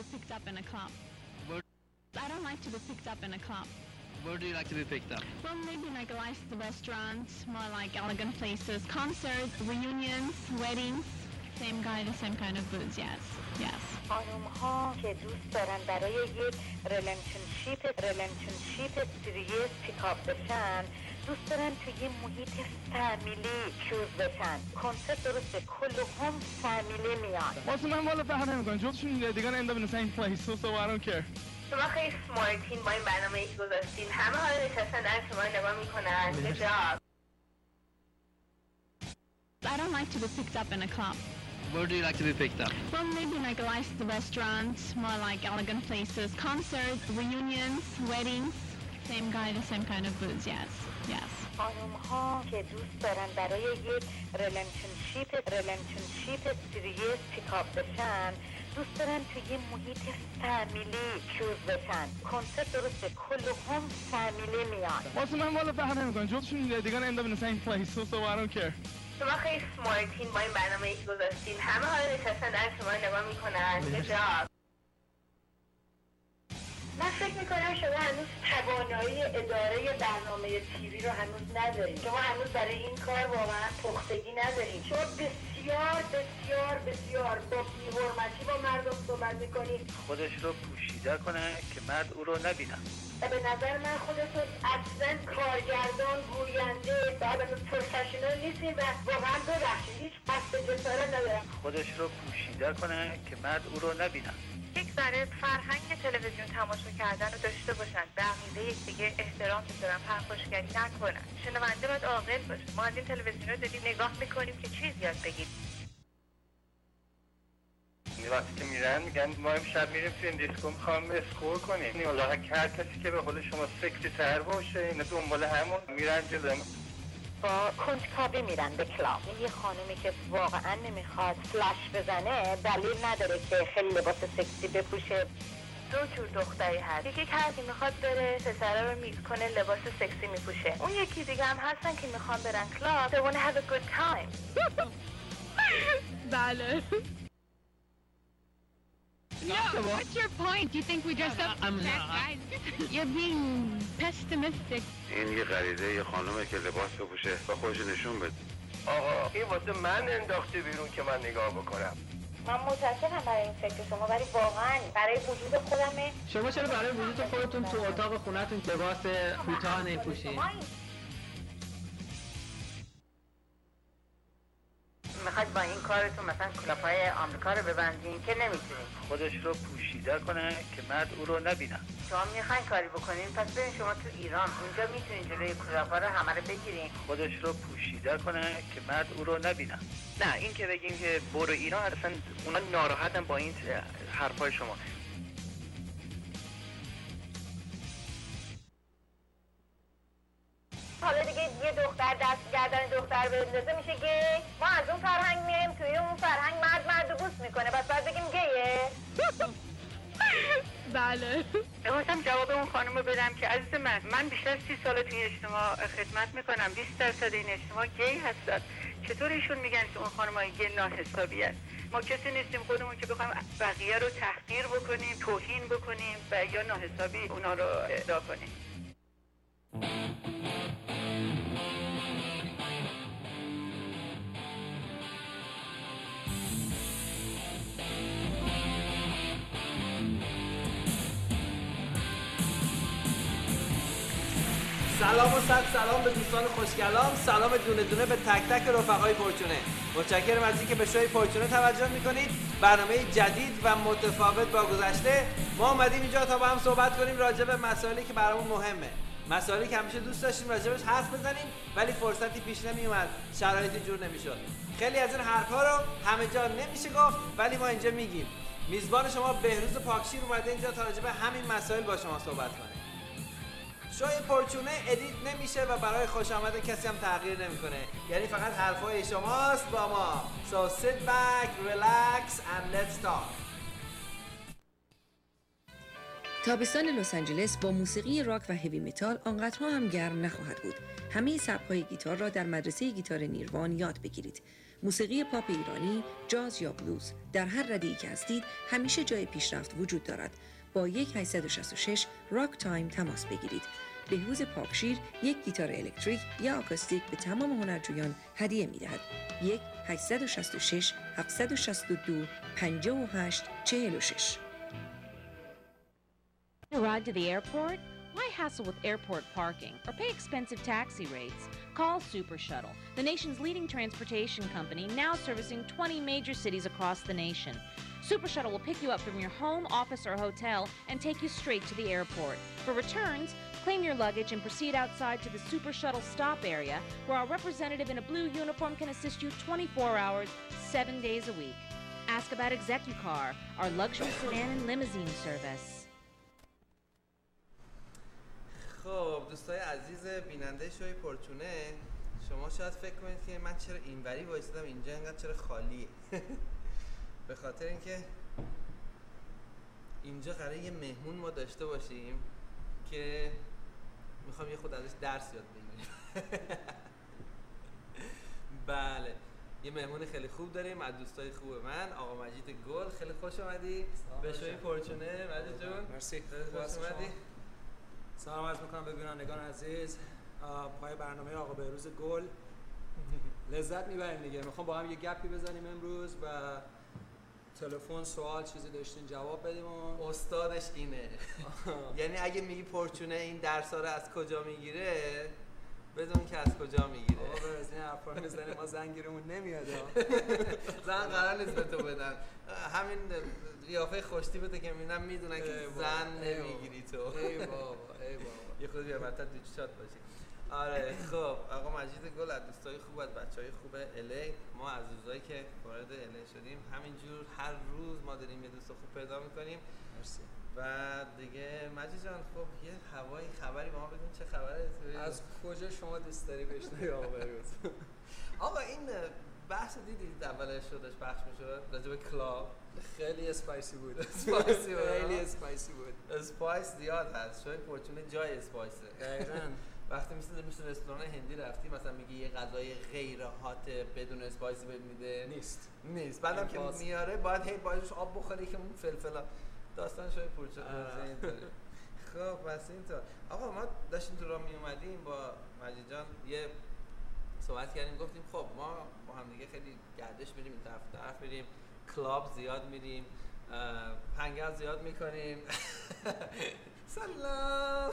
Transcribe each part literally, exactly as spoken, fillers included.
picked up in a club. Where, I don't like to be picked up in a club. where do you like to be picked up? Well, maybe like a nice restaurant, more like elegant places, concerts, reunions, weddings. Same kind of same kind of booze, yes, yes. خانم ها که دوست دارن برای یک ریلیشنشیپ ریلیشنشیپ سیریس پیکاپ بشن، دوست دارن توی یه محیط فامیلی چوز بشن. کنسپت درسته، کل هم فامیلی میان. واسه من والا فرق نمیکنه، جفتشون دیگه end up in the same place, so, so I don't care. شما خیلی سمارتین با این برنامه‌ای که گذاشتین. همه حالا نشستن در شما نگاه میکنن. Good job. I don't like to be picked up in a club. Where do you like to be picked up? Well, maybe like a nice restaurant, more like elegant places, concerts, reunions, weddings. Same kind of same kind of booze, yes, yes. خانم ها که دوست دارن برای یک ریلیشنشیپ ریلیشنشیپ سیریس پیکاپ بشن، دوست دارن توی یه محیط فامیلی چوز بشن. کنسپت درسته، کل هم فامیلی میان. واسه من والا فرق نمیکنه، جفتشون دیگه end up in the same place, so, so I don't care. شما خیلی سمارتین با این برنامه‌ای که گذاشتین. همه حالا نشستن در شما نگاه میکنن. Good job. من فکر میکنم شما هنوز توانایی اداره برنامه تیوی رو هنوز ندارید. شما هنوز برای این کار واقعا پختگی ندارید. شما بسیار بسیار بسیار با بی‌حرمتی با مردم صحبت میکنید. خودش رو پوشیده کنه که مرد او رو نبینه. و به نظر من خودتون اصلا کارگردان، گوینده و پروفشنال نیستین و واقعا ببخشید هیچ قصد جسارت ندارم. خودش رو پوشیده کنه که مرد او رو نبینه. یک ذره فرهنگ تلویزیون تماشا کردن رو داشته باشن، به عقیده یکدیگه احترام بذارن، پرخاشگری نکنن. شنونده باید عاقل باشه. ما از این تلویزیون رو داریم نگاه میکنیم که چیز یاد بگیریم. وقتی که میرن میگن ما امشب میریم تو این دیسکو میخوام اسکور کنیم. والله هر کسی که به قول شما سکسی تر باشه اینا دنبال همون میرن جلو. با کنجکاوی میرن به کلاب. یه خانومی که واقعا نمیخواد فلش بزنه دلیل نداره که خیلی لباس سکسی بپوشه. دو جور دختری هست. یکی که هر کی میخواد بره پسرا رو میز کنه لباس سکسی میپوشه. اون یکی دیگه هم هستن که میخوان برن کلاب. They want to have a good time. بله. No, what's your point? Do you think we dress up as guys? You're being pessimistic. این یه غریزه یه خانومه که لباس بپوشه و خودش نشون بده. آقا این واسه من انداخته بیرون که من نگاه بکنم. من متاسفم برای این فکر شما، ولی واقعا برای وجود خودمه. شما چرا برای وجود خودتون تو اتاق خونتون لباس کوتاه نمیپوشین؟ میخواید با این کارتون مثلا کلاپای آمریکا رو ببندین که نمیتونین. خودش رو پوشیده کنه که مرد او رو نبینه. شما میخواین کاری بکنین پس برین شما تو ایران، اونجا میتونین جلوی کلاپا رو همه رو بگیرین. خودش رو پوشیده کنه که مرد او رو نبینه. نه این که بگیم که برو ایران، اصلا اونا ناراحتن با این حرفای شما. حالا دیگه یه دختر دست گردن دختر بندازه میشه گی. ما از اون فرهنگ میایم توی اون فرهنگ مرد مرد رو بوس میکنه، بس باید بگیم گیه. بله. میخواستم جواب اون خانم رو بدم که عزیز من من بیشتر سی سال تو این اجتماع خدمت میکنم. بیست درصد این اجتماع گی هستن. چطور ایشون میگن که اون خانم های گی ناحسابی هست؟ ما کسی نیستیم خودمون که بخوایم بقیه رو تحقیر بکنیم، توهین بکنیم و یا ناحسابی اونا رو ادعا کنیم. سلام و صد سلام به دوستان خوشگلام. سلام دونه دونه به تک تک رفقای پرچونه. متشکرم از اینکه به شوی پرچونه توجه میکنید. برنامه جدید و متفاوت با گذشته. ما اومدیم اینجا تا با هم صحبت کنیم راجع به مسائلی که برامون مهمه. مسائلی که همیشه دوست داشتیم راجعش حرف بزنیم ولی فرصتی پیش نمیومد، شرایطی جور نمیشد. خیلی از این حرفا رو همه جا نمیشه گفت ولی ما اینجا میگیم. میزبان شما بهروز پاکشیر اومده اینجا تا راجع به همین مسائل با شما صحبت کنه. شوی پرچونه ادیت نمیشه و برای خوش آمد کسی هم تغییر نمیکنه، یعنی فقط حرفای شماست با ما. So sit back, relax and let's talk. تابستان لس آنجلس با موسیقی راک و هوی متال آنقدرها هم گرم نخواهد بود. همه سبک‌های گیتار را در مدرسه گیتار نیروان یاد بگیرید. موسیقی پاپ ایرانی، جاز یا بلوز، در هر رده‌ای که هستید همیشه جای پیشرفت وجود دارد. با یک هشت شش شش راک تایم تماس بگیرید. بهروز پاکشیر یک گیتار الکتریک یا آکوستیک به تمام هنرجویان هدیه می‌دهد. یک هشت شش شش هفت شش دو پنج هشت چهار شش. A ride to the airport? Why hassle with airport parking or pay expensive taxi rates? Call Super Shuttle, the nation's leading transportation company, now servicing twenty major cities across the nation. Super Shuttle will pick you up from your home, office, or hotel and take you straight to the airport. For returns, claim your luggage and proceed outside to the Super Shuttle stop area, where our representative in a blue uniform can assist you twenty-four hours, seven days a week. Ask about ExecuCar, our luxury sedan and limousine service. خب دوستای عزیز بیننده شوی پرچونه، شما شاید فکر کنید که من چرا اینوری وایسادم اینجا اینقدر چرا خالیه. به خاطر اینکه اینجا قراره یه مهمون ما داشته باشیم که میخوام یه خود ازش درس یاد بگیریم. بله، یه مهمون خیلی خوب داریم از دوستای خوب من، آقا مجید گل. خیلی خوش اومدی به شوی پرچونه مجید جون. مرسی. خوش اومدی. سلام عرض میکنم به بینندگان عزیز. پای برنامه آقا بهروز گل لذت میبریم دیگه. میخوام با هم یه گپی بزنیم امروز و تلفن سوال چیزی داشتین جواب بدیم. و استادش اینه. یعنی اگه میگی پرچونه این درس‌ها رو از کجا میگیره، بدون که از کجا میگیره. آقا بهروز این حرفا رو میزنیم ما زنگیرمون نمیاد. زن قرار نیست به تو بدن. همین قیافه خوشتی بده که میبینم میدونن که زن نمیگیری تو. ای بابا ای بابا. یه خود بیامدتر دوچ شاد باشی. آره خب آقا مجید گل از دوستای خوب، از بچهای خوب الی. ما از روزایی که وارد الی شدیم همینجور هر روز ما داریم یه دوست خوب پیدا میکنیم. مرسی. و دیگه مجید جان خب یه هوایی خبری با ما بدون چه خبره؟ از کجا شما دوست داری بشنوی آقا بهروز؟ آقا این بحث دیدید اولش شدش پخش میشد راجع به کلاب. خیلی اسپایسی بود. اسپایسی بود. خیلی اسپایسی بود. اسپایس زیاد هست. شاید پرچونه جای اسپایسه. دقیقاً. وقتی مثلا مثل رستوران هندی رفتی مثلا میگی یه غذای غیر هات بدون اسپایسی بهت میده، نیست. نیست. بعدم که میاره باید هی باید آب بخوری که اون فلفلا داستان شاید پرچونه اینطوری. خب پس اینطور. آقا ما داشتیم تو راه می اومدیم با مجید جان یه صحبت کردیم، گفتیم خب ما با هم دیگه خیلی گردش میریم این طرف طرف میریم، کلاب زیاد میریم، پنگل زیاد میکنیم. سلام.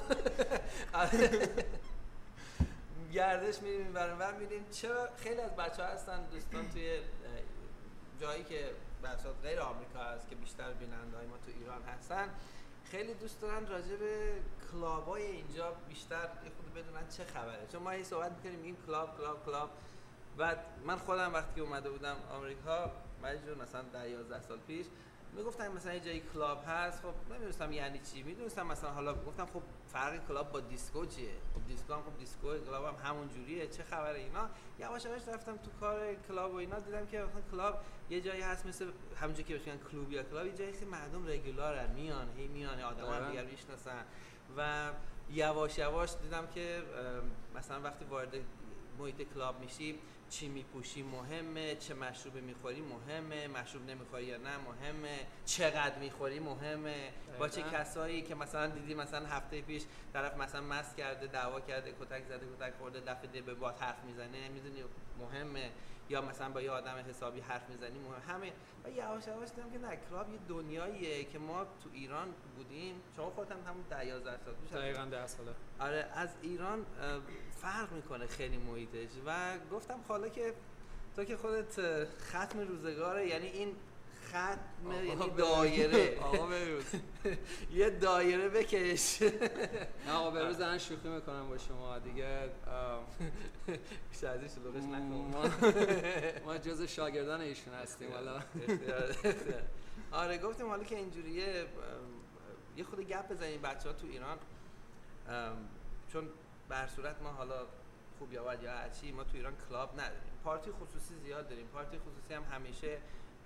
گردش میریم برانور میریم. چرا خیلی از بچه‌ها هستن دوستان توی جایی که بچه‌ها غیر آمریکا هست که بیشتر بیننده‌های ما تو ایران هستن، خیلی دوست دارن راجع به کلابای اینجا بیشتر یه خود بدونن چه خبره. چون ما یه صحبت می‌کنیم این کلاب کلاب کلاب. بعد من خودم وقتی که اومده بودم آمریکا مجبور مثلا ده یازده سال پیش میگفتن مثلا یه جایی کلاب هست، خب نمیدونستم یعنی چی. میدونستم مثلا حالا گفتم خب فرق کلاب با دیسکو چیه؟ خب دیسکو هم خب دیسکو، کلاب هم همون جوریه، چه خبره اینا. یواش یواش رفتم تو کار کلاب و اینا، دیدم که مثلا کلاب یه جایی هست مثل همونجوری که بهش میگن کلوب یا کلاب، یه جایی که مردم رگولارن، میان هی میان آدما هم دیگه میشناسن. و یواش یواش دیدم که مثلا وقتی وارد محیط کلاب میشی چی میپوشی مهمه، چه مشروب میخوری مهمه، مشروب نمیخوری یا نه مهمه، چقدر میخوری مهمه، با چه کسایی که مثلا دیدی مثلا هفته پیش طرف مثلا مست کرده، دعوا کرده، کتک زده، کتک خورده، دفعه دیگه به باد حرف میزنه، میدونی مهمه، یا مثلا با یه آدم حسابی حرف میزنی مهمه. همه و یواش یواش دیدم که نه، کلاب یه دنیاییه که ما تو ایران بودیم، شما خودت هم همون ده یازده سال پیش دقیقاً ده ساله آره از ایران فرق میکنه خیلی محیطش. و گفتم حالا که تو که خودت ختم روزگاره، یعنی این ختم یعنی دایره. آقا بهروز یه دایره بکش. آقا بهروز دارن شوخی میکنم با شما دیگه. بیشتر ازش شلوغش نکن. ما جز شاگردان ایشون هستیم حالا. آره گفتیم حالا که اینجوریه یه خود گپ بزنیم بچه‌ها تو ایران، چون به هر صورت ما حالا خوب یا بد یا هرچی ما تو ایران کلاب نداریم، پارتی خصوصی زیاد داریم. پارتی خصوصی هم همیشه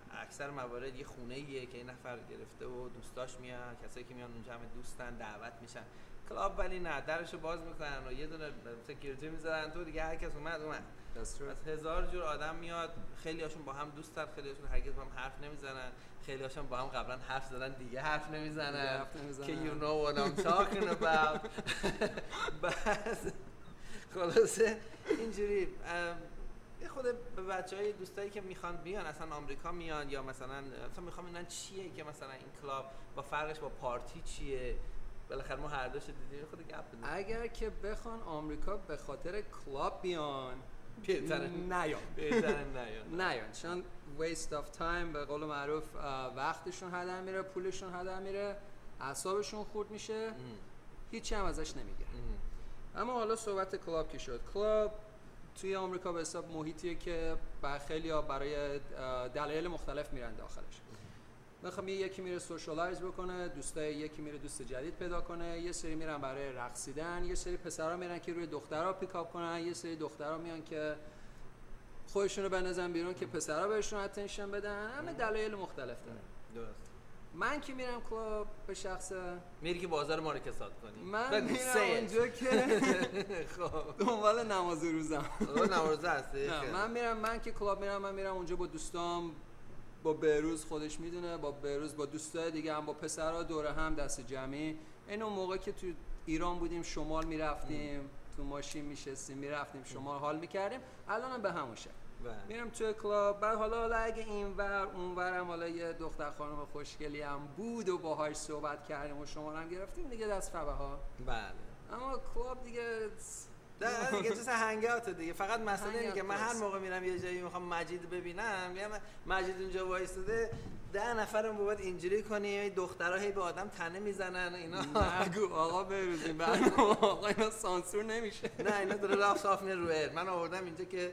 اکثر موارد یه خونه‌ایه که این نفر گرفته و دوستاش میان، کسایی که میان اونجا همه دوستن، دعوت میشن. کلاب ولی نه، درشو باز میکنن و یه دونه سکیوریتی میذارن تو دیگه، هر کس اومد اومد. از هزار جور آدم میاد، خیلی هاشون با هم دوستن، خیلی هاشون هرگز با هم حرف نمیزنن، خیلی هاشون با هم قبلا حرف زدن دیگه حرف نمیزنن که you know what I'm talking about. بس خلاصه اینجوری یه خود به بچهای دوستایی که میخوان بیان اصلا آمریکا میان یا مثلا مثلا میخوام ببینن چیه که مثلا این کلاب با فرقش با پارتی چیه، بالاخره ما هر دوش دیدیم خود گپ بدیم. اگر که بخوان آمریکا به خاطر کلاب بیان بهتره نیان بهتره نیان نیان چون waste of time به قول معروف وقتشون هدر میره، پولشون هدر میره، اعصابشون خورد میشه، هیچی هم ازش نمیگیره. اما حالا صحبت کلاب که شد، کلاب توی آمریکا به حساب محیطیه که با خیلی‌ها برای دلایل مختلف میرن داخلش. میخوام یکی میره سوشالایز بکنه، دوستای یکی میره دوست جدید پیدا کنه، یه سری میرن برای رقصیدن، یه سری پسرا میرن که روی دخترها پیکاپ کنن، یه سری دخترها میان که خودشونو بندازن بیرون که پسرا بهشون اتنشن بدن، همه دلایل مختلف داره. درست. من که میرم کلاب به شخص میری که بازار ما رو کساد کنی. من میرم اونجا که خب دنبال نماز روزم. نماز روزه هستی؟ نه من میرم من که کلاب میرم من میرم اونجا با دوستام، با بهروز خودش میدونه، با بهروز با دوستای دیگه هم، با پسرها دوره هم دست جمعی. این اون موقع که تو ایران بودیم شمال میرفتیم تو ماشین میشستیم میرفتیم شمال حال میکردیم، الان هم به همون شکل میرم توی کلاب. بعد حالا حالا اگه اینور اونورم حالا یه دختر خانم خوشگلی هم بود و باهاش صحبت کردیم و شما هم گرفتیم دیگه دست فبه ها. بله. اما کلاب دیگه ده دیگه تو هنگات دیگه، فقط مسئله اینه که من هر موقع میرم یه جایی میخوام مجید ببینم، میگم مجید اونجا وایساده ده نفرم بود اینجوری کنی، دخترها هی به آدم تنه میزنن اینا. نگو آقا بروزیم برنامه آقا اینا سانسور نمیشه. نه اینا داره رفت صاف میره رو ار. من آوردم اینجا که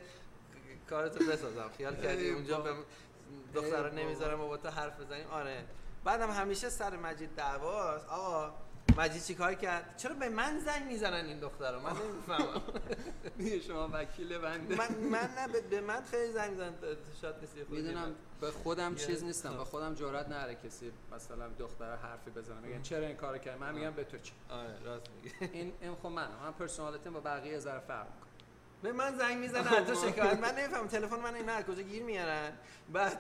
کارتو بسازم، خیال کردی اونجا به دخترها نمیذارم و با تو حرف بزنیم. آره بعدم همیشه سر مجید دعواست، آقا مجید چی کار کرد؟ چرا به من زنگ میزنن این دخترها؟ من نمیفهمم. میگه شما وکیل بنده. من من نه به من خیلی زنگ میزنن، شاید نیستی خودی. میدونم به خودم چیز نیستم، به خودم جرئت نره کسی مثلا دختر حرفی بزنه میگن چرا این کارو کردی؟ من میگم به تو چه؟ آره راست میگی. این این خب منم من پرسونالیتیم با بقیه ذره فرق میکنه. به من زنگ میزنن حتی شکایت، من نمیفهمم تلفن من اینا از کجا گیر میارن. بعد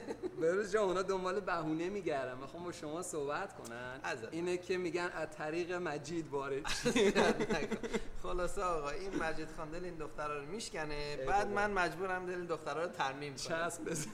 بروز جان اونا دنبال بهونه میگردن، میخوام با شما صحبت کنن. اینه که میگن از طریق مجید وارد خلاصه آقا این مجید خان دل این دخترها رو میشکنه، بعد من مجبورم دل این دخترها رو ترمیم کنم. چسب بزن.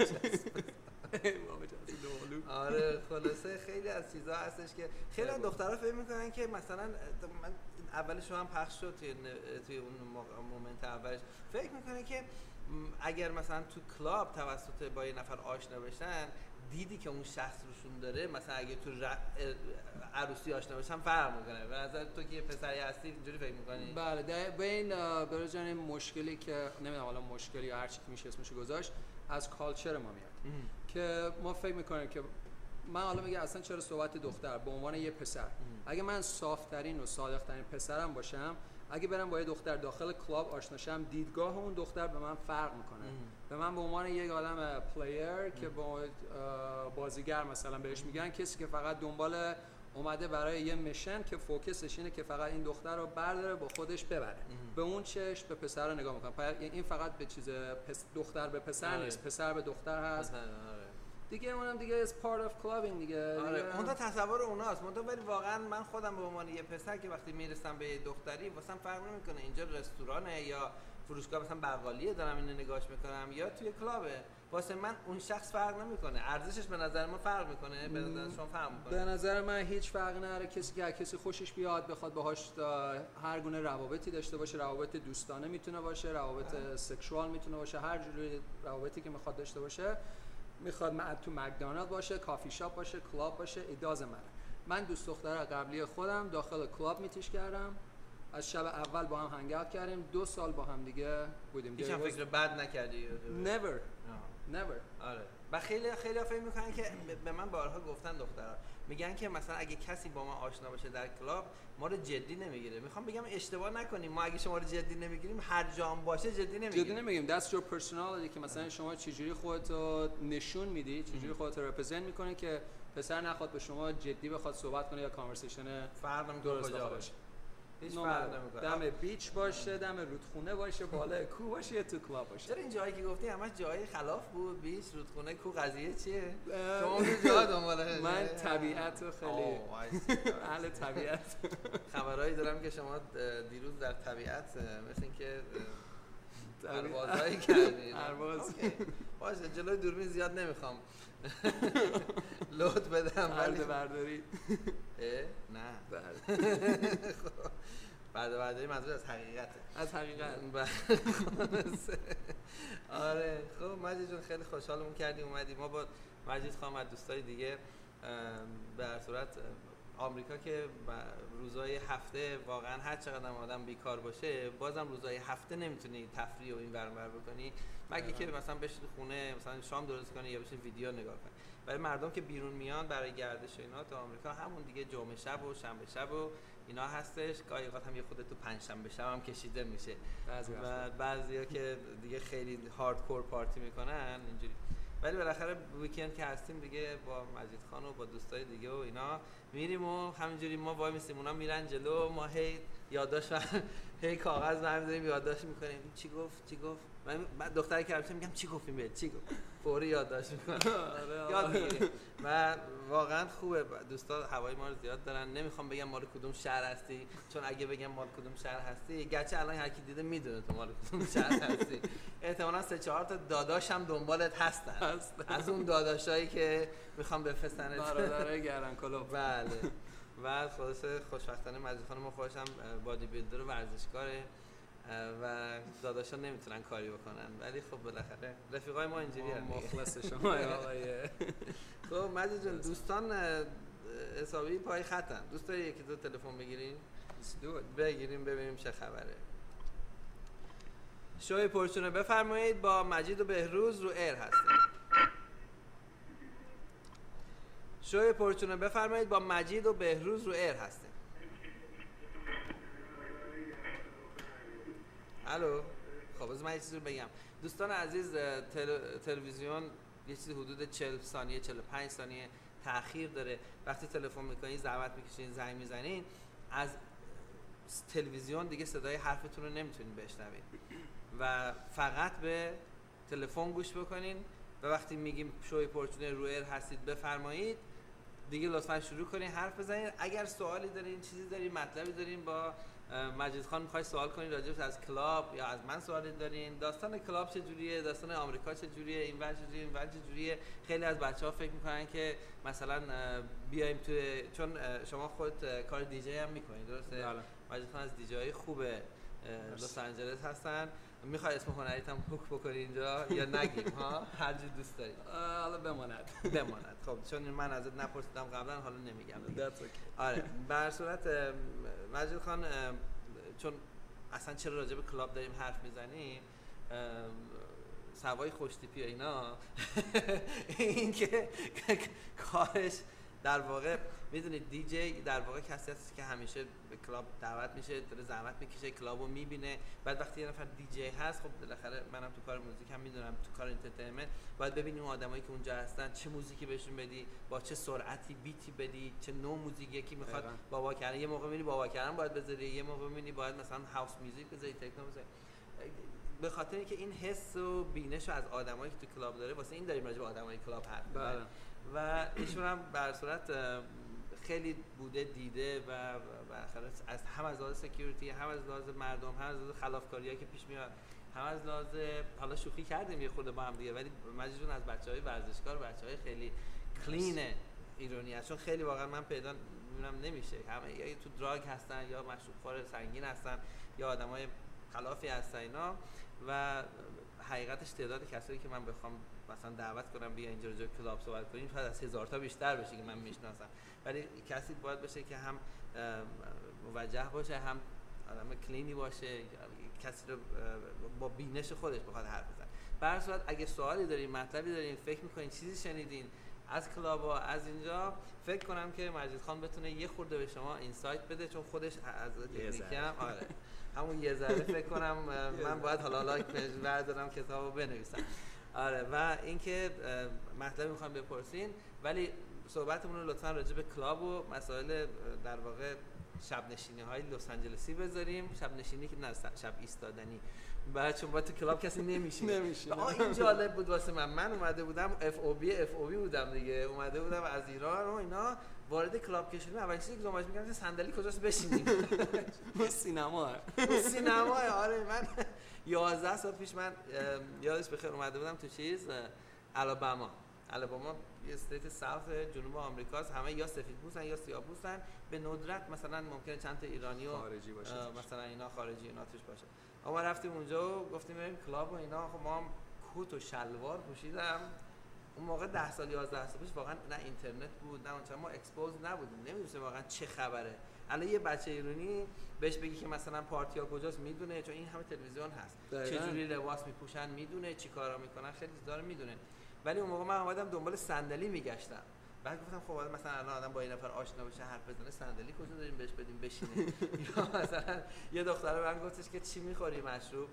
آره خلاصه خیلی از چیزا هستش که خیلی از دخترها فکر میکنن که مثلا من اولش رو هم پخش شد توی, توی اون مومنت اولش فکر میکنه که اگر مثلا تو کلاب توسط با یه نفر آشنا بشن، دیدی که اون شخص روشون داره، مثلا اگه تو عروسی آشنا بشن فرق میکنه. به نظر تو که یه پسری هستی اینجوری فکر میکنی؟ بله در بین برای جان مشکلی که نمیدونم حالا مشکلی یا هر چی که میشه اسمشو گذاشت از کالچر ما میاد که ما فکر میکنیم که من حالا میگه اصلا چرا صحبت دختر به عنوان یه پسر، اگه من صافترین و صادقترین پسرم باشم، اگه برم با یه دختر داخل کلاب آشنا شم، دیدگاه اون دختر به من فرق میکنه. به من به عنوان یک آدم پلیر که با بازیگر مثلا بهش میگن کسی که فقط دنبال اومده برای یه میشن که فوکسش اینه که فقط این دختر رو برداره با خودش ببره، به اون چشم به پسر رو نگاه میکنه. این فقط به چیز پس دختر به پسر نیست، پسر به دختر هست دیگه. اونم دیگه is part of clubbing دیگه. آره اون تا تصور اوناست. من ولی واقعا من خودم به عنوان یه پسر که وقتی میرسم به یه دختری واسم فرق نمیکنه اینجا رستورانه یا فروشگاه مثلا بقالیه دارم اینو نگاش میکنم یا توی کلابه، واسه من اون شخص فرق نمیکنه، ارزشش به نظر من فرق میکنه، به نظر شما فرق میکنه؟ به نظر من هیچ فرقی نداره. کسی که کسی خوشش بیاد بخواد باهاش هر گونه روابطی داشته باشه، روابط دوستانه میتونه باشه، روابط سکشوال میتونه باشه، هر جوری روابطی که میخواد داشته باشه، میخواد تو مکدونالد باشه، کافی شاپ باشه، کلاب باشه، ایداز منه. من دوست دختر قبلی خودم داخل کلاب میتیش کردم، از شب اول با هم هنگ اوت کردیم، دو سال با هم دیگه بودیم. هیچ هم فکر بد نکردی؟ never never. آره و خیلی خیلی فکر میکنن که به من بارها گفتن دخترها میگن که مثلا اگه کسی با ما آشنا باشه در کلاب ما رو جدی نمیگیره. میخوام بگم اشتباه نکنیم، ما اگه شما رو جدی نمیگیریم هر جا باشه جدی نمیگیریم. جدی نمیگیم. That's your personality که مثلا شما چجوری خودتو نشون میدی، چجوری خودت رو رپرزنت میکنی که پسر نخواد به شما جدی بخواد صحبت کنه یا کانورسیشن فرق نمیکنه کجا باشه. هیچ فرق نمیکنه. دم بیچ باشه، دم رودخونه باشه، بالای کوه باشه یا تو کلاب باشه. چرا این جایی که گفتی همش جای خلاف بود؟ بیچ، رودخونه، کوه، قضیه چیه؟ شما اون جا دنباله. من طبیعت رو خیلی اهل طبیعت. خبرایی دارم که شما دیروز در طبیعت مثل اینکه پروازایی کردید. پرواز. باشه جلوی دوربین زیاد نمیخوام لود بدم. برده برداری. نه. برده برداری منظور از حقیقته. از حقیقت. آره خب مجید جون خیلی خوشحالمون کردی اومدی. ما با مجید خانم و دوستای دیگه به هر صورت آمریکا که روزای هفته واقعا هر چقدر آدم بیکار باشه بازم روزای هفته نمیتونی تفریح و این ور اون بکنی مگه که مثلا بشینی خونه مثلا شام درست کنی یا بشینی ویدیو نگاه کنی. برای مردم که بیرون میان برای گردش و اینا تو آمریکا همون دیگه جمعه شب و شنبه شب و اینا هستش. گاهی اوقات هم یه خودت تو پنج شنبه شب هم کشیده میشه و بعضیا که دیگه خیلی هاردکور پارتی میکنن اینجوری. ولی بالاخره ویکند که هستیم دیگه با مجید خان و با دوستای دیگه و اینا میریم و همینجوری ما وای میستیم اونا میرن جلو ما هی یادداشت هی کاغذ برمی‌داریم یادداشت میکنیم چی گفت چی گفت. من دختری که هستم میگم چی گفتیم بهت چی گفت فوری یادداشت میکنم یاد میگیریم و واقعا خوبه. دوستا هوای ما رو زیاد دارن. نمیخوام بگم مال کدوم شهر هستی چون اگه بگم مال کدوم شهر هستی گرچه الان هر کی دیده میدونه تو مال کدوم شهر هستی احتمالاً سه چهار تا داداش هم دنبالت هستن از اون داداشایی که میخوام بفرستنت برادرای گردن کلوب. بله و خلاصه خوشبختانه مجید خانم خودش هم بادی بیلدر و ورزشکاره و داداشا نمیتونن کاری بکنن ولی خب بالاخره رفیقای ما اینجوری هستن. مخلص شما آقای. خب مجید جون دوستان حسابی پای خطن. دوست داری یکی دو تلفن بگیریم؟ بگیریم ببینیم چه خبره. شوی پرچونه بفرمایید با مجید و بهروز رو ایر هستیم. شوی پرچونه بفرمایید با مجید و بهروز رو ایر هستیم. الو. خب از من یه چیزی رو بگم دوستان عزیز تل... تلویزیون یه چیزی حدود چهل ثانیه چهل و پنج ثانیه تأخیر داره. وقتی تلفن میکنین زحمت میکشین زنگ میزنین از تلویزیون دیگه صدای حرفتون رو نمیتونین بشنوین و فقط به تلفن گوش بکنین و وقتی میگیم شوی پرچونه رو ایر هستید بفرمایید دیگه لطفا شروع کنین حرف بزنین. اگر سوالی دارین چیزی دارین مطلبی دارین با مجید خان میخوای سوال کنین راجع از کلاب یا از من سوالی دارین داستان کلاب چه جوریه داستان آمریکا چه جوریه این ور چه جوریه این ور چه جوریه. خیلی از بچه‌ها فکر میکنن که مثلا بیایم تو چون شما خودت کار دیجی هم میکنید درسته؟ مجید خان از دیجی‌های خوب لس آنجلس هستن. میخوای اسم هنریت هم هوک بکنی اینجا یا نگیم ها هر جور دوست داری حالا بماند بماند. خب چون من ازت نپرسیدم قبلا حالا نمیگم. آره به هر صورت مجید خان چون اصلا چرا راجع به کلاب داریم حرف میزنیم سوای خوشتیپی و اینا این که کارش در واقع میدونید دیجی در واقع کسی هست که همیشه به کلاب دعوت میشه داره زحمت میکشه کلابو میبینه بعد وقتی یه نفر دیجی هست خب بالاخره منم تو کار موزیک هم میدونم تو کار انترتینمنت باید ببینیم اون آدمایی که اونجا هستن چه موزیکی بهشون بدی با چه سرعتی بیتی بدی چه نوع موزیکی یکی میخواد بابا کردن یه موقع میبینی بابا کردن باید بذاری یه موقع میبینی باید مثلا هاوس میوزیک بذاری تکنو بذاری به خاطر اینکه این حس و بینش رو از آدمایی که تو کلاب داره واسه این داریم راجع به آدمای کلاب حرف میزنیم و ایشون هم به هر صورت خیلی بوده دیده و بالاخره از هم از لحاظ سکیوریتی هم از لحاظ مردم هم از لحاظ خلافکاریایی که پیش میاد هم از لحاظ حالا شوخی کردیم یه خورده با هم دیگه ولی مجید جون از بچهای ورزشکار بچهای خیلی کلین ایرانی هست چون خیلی واقعا من پیدا میبینم نمیشه همه یا تو دراگ هستن یا مشروب خوار سنگین هستن یا آدمای خلافی هستن اینا و حقیقتش تعداد کسایی که من بخوام مثلا دعوت کنم بیا اینجا راجع به کلاب صحبت کنیم شاید از هزار تا بیشتر بشه که من میشناسم ولی کسی باید باشه که هم موجه باشه هم آدم کلینی باشه کسی رو با بینش خودش بخواد حرف بزنه به هر صورت اگه سوالی دارین، مطلبی دارین، فکر میکنین چیزی شنیدین از کلابا از اینجا، فکر کنم که مجید خان بتونه یه خورده به شما اینسایت بده، چون خودش از تکنیکی هم آره همون یه ذره فکر کنم من باید حالا لایک بردارم کتابو بنویسم. آره و اینکه مطلب میخوام بپرسین، ولی صحبتمون رو لطفاً راجع به کلاب و مسائل در واقع شب نشینی های لس آنجلسی بذاریم. شب نشینی که نه شب ایستادنی، بعد چون با تو کلاب کسی نمیشینه. نمیشینه. آه این جالب بود واسه من. من اومده بودم اف او بی اف او بی بودم دیگه، اومده بودم از ایران و اینا، وارد کلاب که شدیم اولین چیزی که دنبالش می‌کردم صندلی کجاست بشینیم. سینما سینما آره. من یازده سال پیش من یادش بخیر اومده بودم تو چیز آلاباما. آلاباما یه استیت ساوت جنوب آمریکاست، همه یا سفیدپوستن یا سیاه‌پوستن. به ندرت مثلا ممکنه چند تا ایرانی و خارجی باشه، مثلا اینا خارجی اینا توش باشه. ما رفتیم اونجا و گفتیم بریم کلاب و اینا. خب ما هم کوت و شلوار پوشیدم. اون موقع ده سال یازده سال پیش واقعا نه اینترنت بود نه اونجا، ما اکسپوز نبودیم، نمیدونیم واقعا چه خبره. الان یه بچه ایرانی بهش بگی که مثلا پارتیا کجاست میدونه، چون این همه تلویزیون هست، چه جوری لباس میپوشن میدونه، چی کارا میکنن، خیلی چیزا رو میدونه. ولی اون موقع من اومدم دنبال صندلی میگشتم. بعد گفتم خب مثلا الان آدم با این نفر آشنا بشه حرف بزنه، صندلی کجا داریم بهش بدیم بشینه؟ یا مثلا یه دختره من گفتش که چی میخوری مشروب؟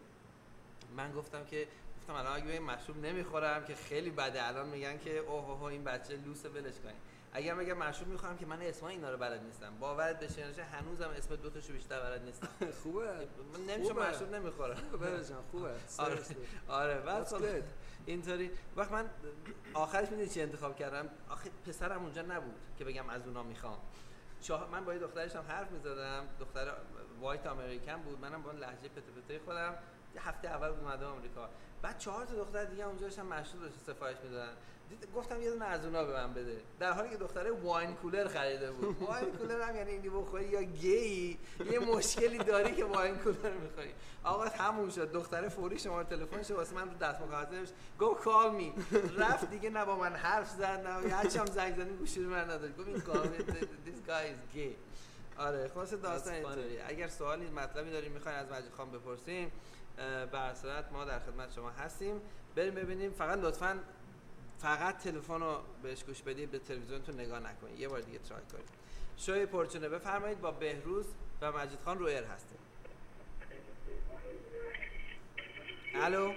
من گفتم که گفتم الان اگه این مشروب نمیخورم که خیلی بده، الان میگن که اوه اوه این بچه لوسه ولش کنین. اگر میگم مشروب میخورم که من اسم اینا رو بلد نیستم، باورت بشه هنوزم اسم دو تاشو بیشتر بلد نیستم. خوبه من نمیشه مشروب نمیخورم. خوبه جان خوبه. آره آره بعد اینطوری وقت من آخرش میدونی چی انتخاب کردم؟ آخه پسرم اونجا نبود که بگم از اونا میخوام. من با یه دخترش هم حرف میزدم، دختر وایت امریکن بود، منم با اون لهجه پته پته خودم یه هفته اول اومدم آمریکا. بعد چهار تا دختر دیگه اونجا داشتن مشروب سفارش میدادن. گفتم یه دونه از اونا به من بده، در حالی که دختره واین کولر خریده بود. واین کولر هم یعنی اینی بخوری یا گی یه مشکلی داری که واین کولر میخوری. آقا تموم شد، دختره فوری شماره تلفنش واسه من رو دست مکالمه نوشت گو کال می. رفت دیگه نه با من حرف زد نه هرچم زنگ زدن گوشی رو من نداشت. گفت این کال this guy is gay. آره خلاص داستان اینطوری. اگر سوالی مطلبی دارین میخواین از مجید خان بپرسیم، به هر صورت ما در خدمت شما هستیم. بریم ببینیم. فقط لطفاً فقط تلفن رو بهش گوش بدید، به تلویزیونتون نگاه نکنید. یه بار دیگه ترای کنید. شوی پرچونه بفرمایید با بهروز و مجید خان رو ایر هستیم. الو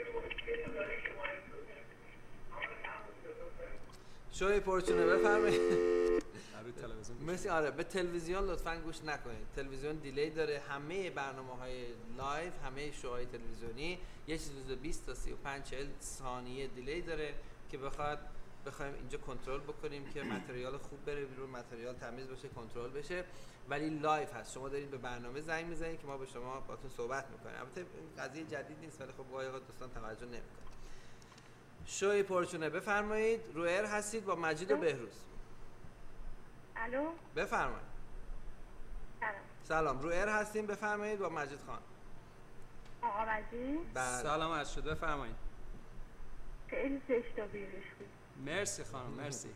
شوی پرچونه بفرمایید. مرسی. آره به تلویزیون لطفاً گوش نکنید، تلویزیون دیلی داره. همه برنامه‌های لایو، همه شوهای تلویزیونی یه چیز حدود بیست تا سی و پنج چهل ثانیه دیلی داره که بخواد بخوایم اینجا کنترل بکنیم که متریال خوب بره بیرون، متریال تمیز بشه، کنترل بشه. ولی لایو هست، شما دارید به برنامه زنگ میزنید که ما به شما باهاتون صحبت میکنیم. البته این قضیه جدید نیست ولی خب گاهی اوقات دوستان توجه نمیکنن. شوی پرچونه بفرمایید، رو ایر هستید با مجید و بهروز. الو بفرمایید. سلام. سلام، رو ایر هستیم، بفرمایید با مجید خان. آقا مجید سلام عرض شد، بفرمایید. خیلی زشت و بیریش بود. مرسی خانم مرسی.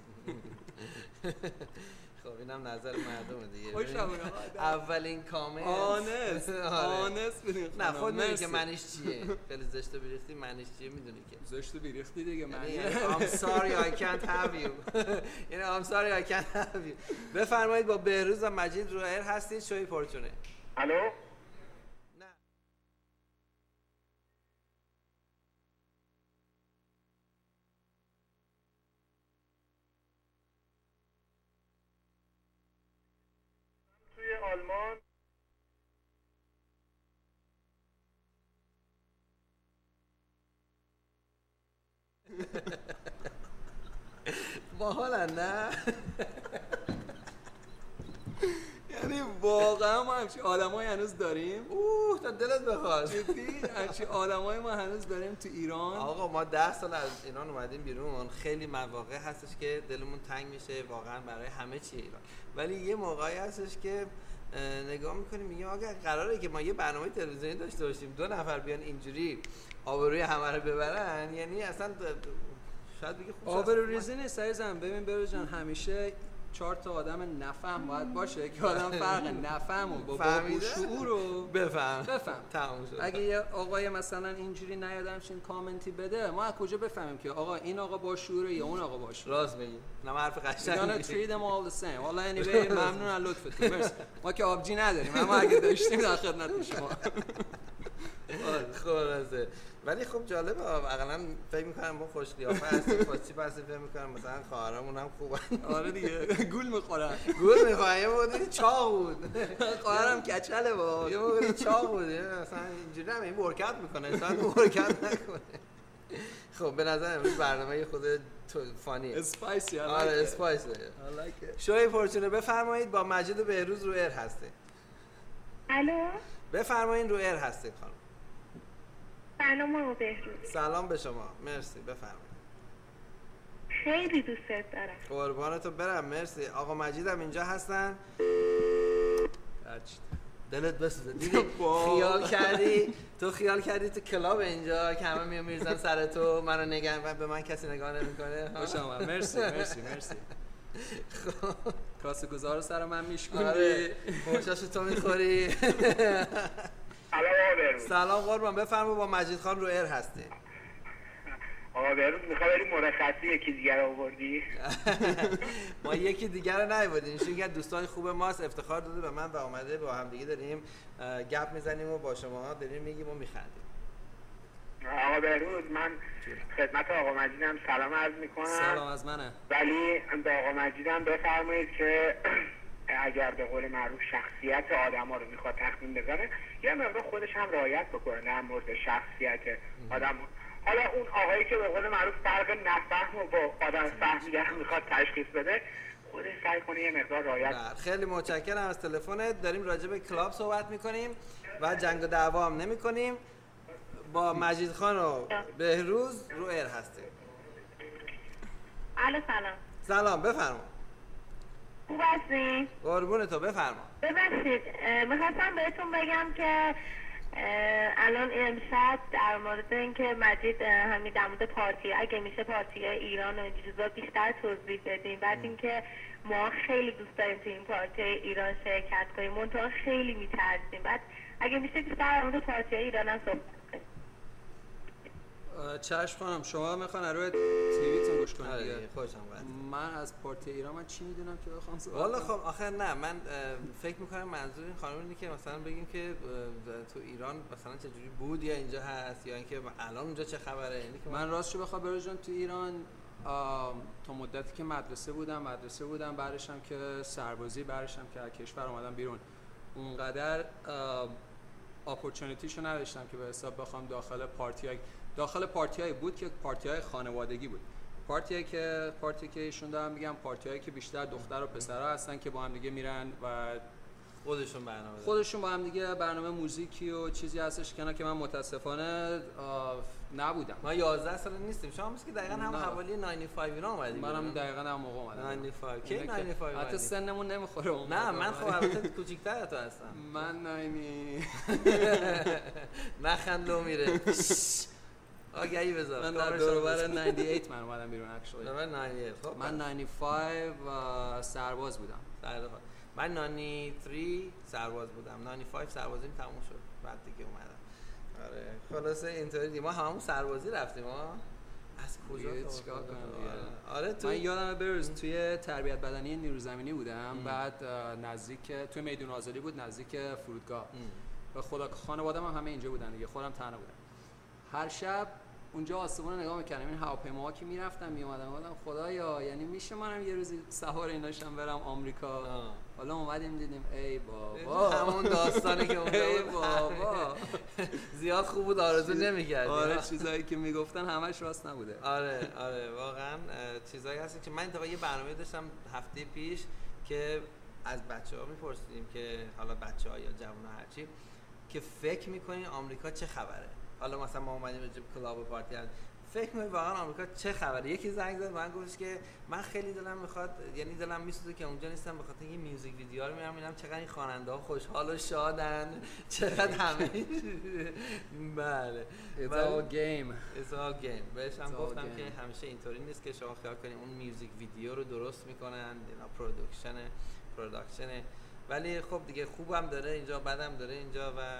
خب اینم نظر مردمه دیگه. خوشمونه اولین کامنت آنست آنست بدین. نه خود میگی که معنیش چیه. خیلی زشت و بیریختی معنیش چیه میدونی که زشت و بیریختی دیگه معنی I'm sorry I can't have you. یعنی I'm sorry I can't have you. بفرمایید با بهروز و مجید رو ایر هستید. شوی پرچونه. الو آلمان باحالن نه؟ یعنی واقعا ما همچین آدمایی هنوز داریم؟ اوه تا دلت بخواد. جدی همچین آدمایی ما هنوز داریم تو ایران. آقا ما ده سال از ایران اومدیم بیرون، خیلی مواقع هستش که دلمون تنگ میشه واقعا برای همه چی ایران، ولی یه موقعی هستش که نگاه میکنیم میگیم آقا قراره که ما یه برنامه تلویزیونی داشته باشیم، دو نفر بیان اینجوری آبروی همه رو ببرن، یعنی اصلا شاید بگه خوب آبروریزی نیست عزیزم. ببین بهروز جان، همیشه چهار تا آدم نفهم باید باشه که آدم فرق نفهم و با با شعور رو بفهم بفهم تموم شد. اگه یه آقای مثلا اینجوری نیادم چین کامنتی بده، ما از کجا بفهمیم که آقا این آقا با شعوره یا اون آقا با شعور؟ راست میگی، نه حرف قشنگی. Gonna treat them all the same. والله anyway ممنون از لطفتون. مرسی. ما که آبجی نداریم، اما اگه داشتیم در خدمت شما. خلاصه ولی خب جالبه، اقلا فکر میکنم ما خوش قیافه هستیم، خوشی هستیم، فکر میکنم مثلا خواهرامون هم خوبن. آره دیگه گول میخورن گول میخورن. یه مدلی چاق بود، خواهرم کچله بود، یه مدلی چاق بود، مثلا اینجوری هم این ورکات میکنه، شاید ورکات نکنه. خب به نظر امروز برنامه خود فانی اسپایسی. آره اسپایسی. شوی فورچونه بفرمایید، با مجید و بهروز رو ایر هستید. الو بفرمایید، رو ایر هستید خانم. سلام آقا بهروز. سلام به شما، مرسی بفرمایید. خیلی دوستت دارم. قربانتو برم، مرسی. آقا مجیدم اینجا هستن. دلت بسوزه دیدی؟ خیال کردی تو خیال کردی تو کلاب اینجا که همه میان میریزن سر تو، منو نگن و به من کسی نگاه نمیکنه. خوش آمد. مرسی مرسی مرسی. خب کاسه گزارو سر من میشکنی. آره خوشاشو تو میخوری. سلام آقا بهروز. سلام قربان، بفرمایید با مجید خان رو ایر هستی. آقا بهروز میخوای بریم مرخصی یکی دیگر آوردی؟ ما یکی دیگر رو نیاوردیم، این که دوستان خوب ماست، افتخار داده به من و اومده با هم دیگه داریم گپ میزنیم و با شما داریم میگیم و میخندیم. آقا بهروز من خدمت آقا مجیدم سلام عرض میکنم. سلام از منه. ولی به آقا مجیدم بفرمایید که اگر به قول معروف شخصیت آدم ها رو میخواد تخمین بزنه، یه مقدار خودش هم رعایت بکنه در مورد شخصیت آدم. حالا اون آقایی که به قول معروف فرق نفهم و با آدم فهمیده میخواد تشخیص بده، خودش سعی کنه یه مقدار رعایت. خیلی متشکرم از تلفنت. داریم راجع به کلاب صحبت میکنیم و جنگ و دعوا هم نمیکنیم. با مجید خان و بهروز رو ایر هستیم. الو سلام. سلام بفرما. خوب هستی؟ قربون تو بفرما. ببخشید میخواستم بهتون بگم که الان امشب در مورد اینکه مجید همین در مورد پارتی، اگه میشه پارتی ایران و این چیزا بیشتر توضیح بدیم. بعد اینکه ما خیلی دوست داریم تو این پارتی ایران شرکت کنیم، منتها خیلی میترسیم. بعد اگه میشه بیشتر در مورد پارتی ایران هم صحبت کنیم. چشم خانم، شما میخوان روی تیویتون گوش کنید دیگه. خوشم اومد. من از پارتی ایران من چی میدونم که بخوام صحبت والا خب آخر نه، من فکر میکنم منظور این خانم اینه که مثلا بگیم که تو ایران مثلا چه جوری بود یا اینجا هست، یا اینکه الان اونجا چه خبره. اینی که من راستش بخوام بروز جان تو ایران تا مدتی که مدرسه بودم مدرسه بودم بعدش هم که سربازی، بعدش هم که از کشور اومدم بیرون، اونقدر اپورتونیتیشو نداشتم که به حساب بخوام داخل پارتی داخل پارتیایی بود که پارتیای خانوادگی بود. پارتیایی که پارتی که ایشون دارم میگم پارتیایی که بیشتر دختر و پسرها هستن که با هم دیگه میرن و خودشون برنامه دارن. خودشون با هم دیگه برنامه موزیکی و چیزی هستش که نه که من متاسفانه نبودم. ما یازده سال نیستیم. شما مثل که دقیقاً هم حوالی نود و پنج اینا اومدیم. منم دقیقاً هم موقع اومدم. نود و پنج کی نود و پنج حتی سنمون نمیخوره اون. نه من خب البته کوچیک‌تر از تو هستم. من ناینی نخندو میره. آگهی بذار. من در دور و بر نود و هشت من اومدم بیرون اکچولی. من نود و هشت. خب من نود و پنج و سرباز بودم. سرباز. من نود و سه سرباز بودم. نود و پنج سربازیم تموم شد. بعد دیگه اومدم. آره. خلاصه اینطوری ما هممون سربازی رفتیم ها. از کجا چیکار کنم دیگه؟ آره تو من یادمه بروز توی تربیت بدنی نیرو زمینی بودم. بعد نزدیک توی میدون آزادی بود، نزدیک فرودگاه. و خدا خانواده‌ام هم همه اینجا بودن دیگه، خودم تنها بودم. هر شب اونجا آسمون رو نگاه می‌کردم، این هواپیماها که میرفتن میومدن، گفتم خدایا یعنی میشه منم یه روزی سوار ایناشم برم آمریکا. حالا اومدیم دیدیم ای بابا همون داستانی که اون ای بابا زیاد خوب بود، آرزو نمی‌کردی. آره چیزایی که میگفتن همش راست نبوده. آره آره واقعا چیزایی هست که من اتفاقا یه برنامه داشتم هفته پیش که از بچه‌ها می‌پرسیدیم که حالا بچه‌ها یا جوونا هرچی که فکر می‌کنین آمریکا چه خبره. حالا مثلا ما اومدیم به کلاب و پارتی هم فکر می‌کنی واقعا آمریکا چه خبره؟ یکی زنگ زد من گفتش که من خیلی دلم میخواد، یعنی دلم میسوزه که اونجا نیستم به خاطر اینکه میوزیک ویدیو رو میرم میبینم چقدر این خواننده‌ها خوشحال و شادن، چقدر همه بله It's all game. It's all game. بهش هم گفتم که همیشه اینطوری نیست که شما خیال کنید اون میوزیک ویدیو رو درست میکنن، اینا پروداکشن پروداکشن ولی خب دیگه خوبم داره اینجا، بدم داره اینجا. و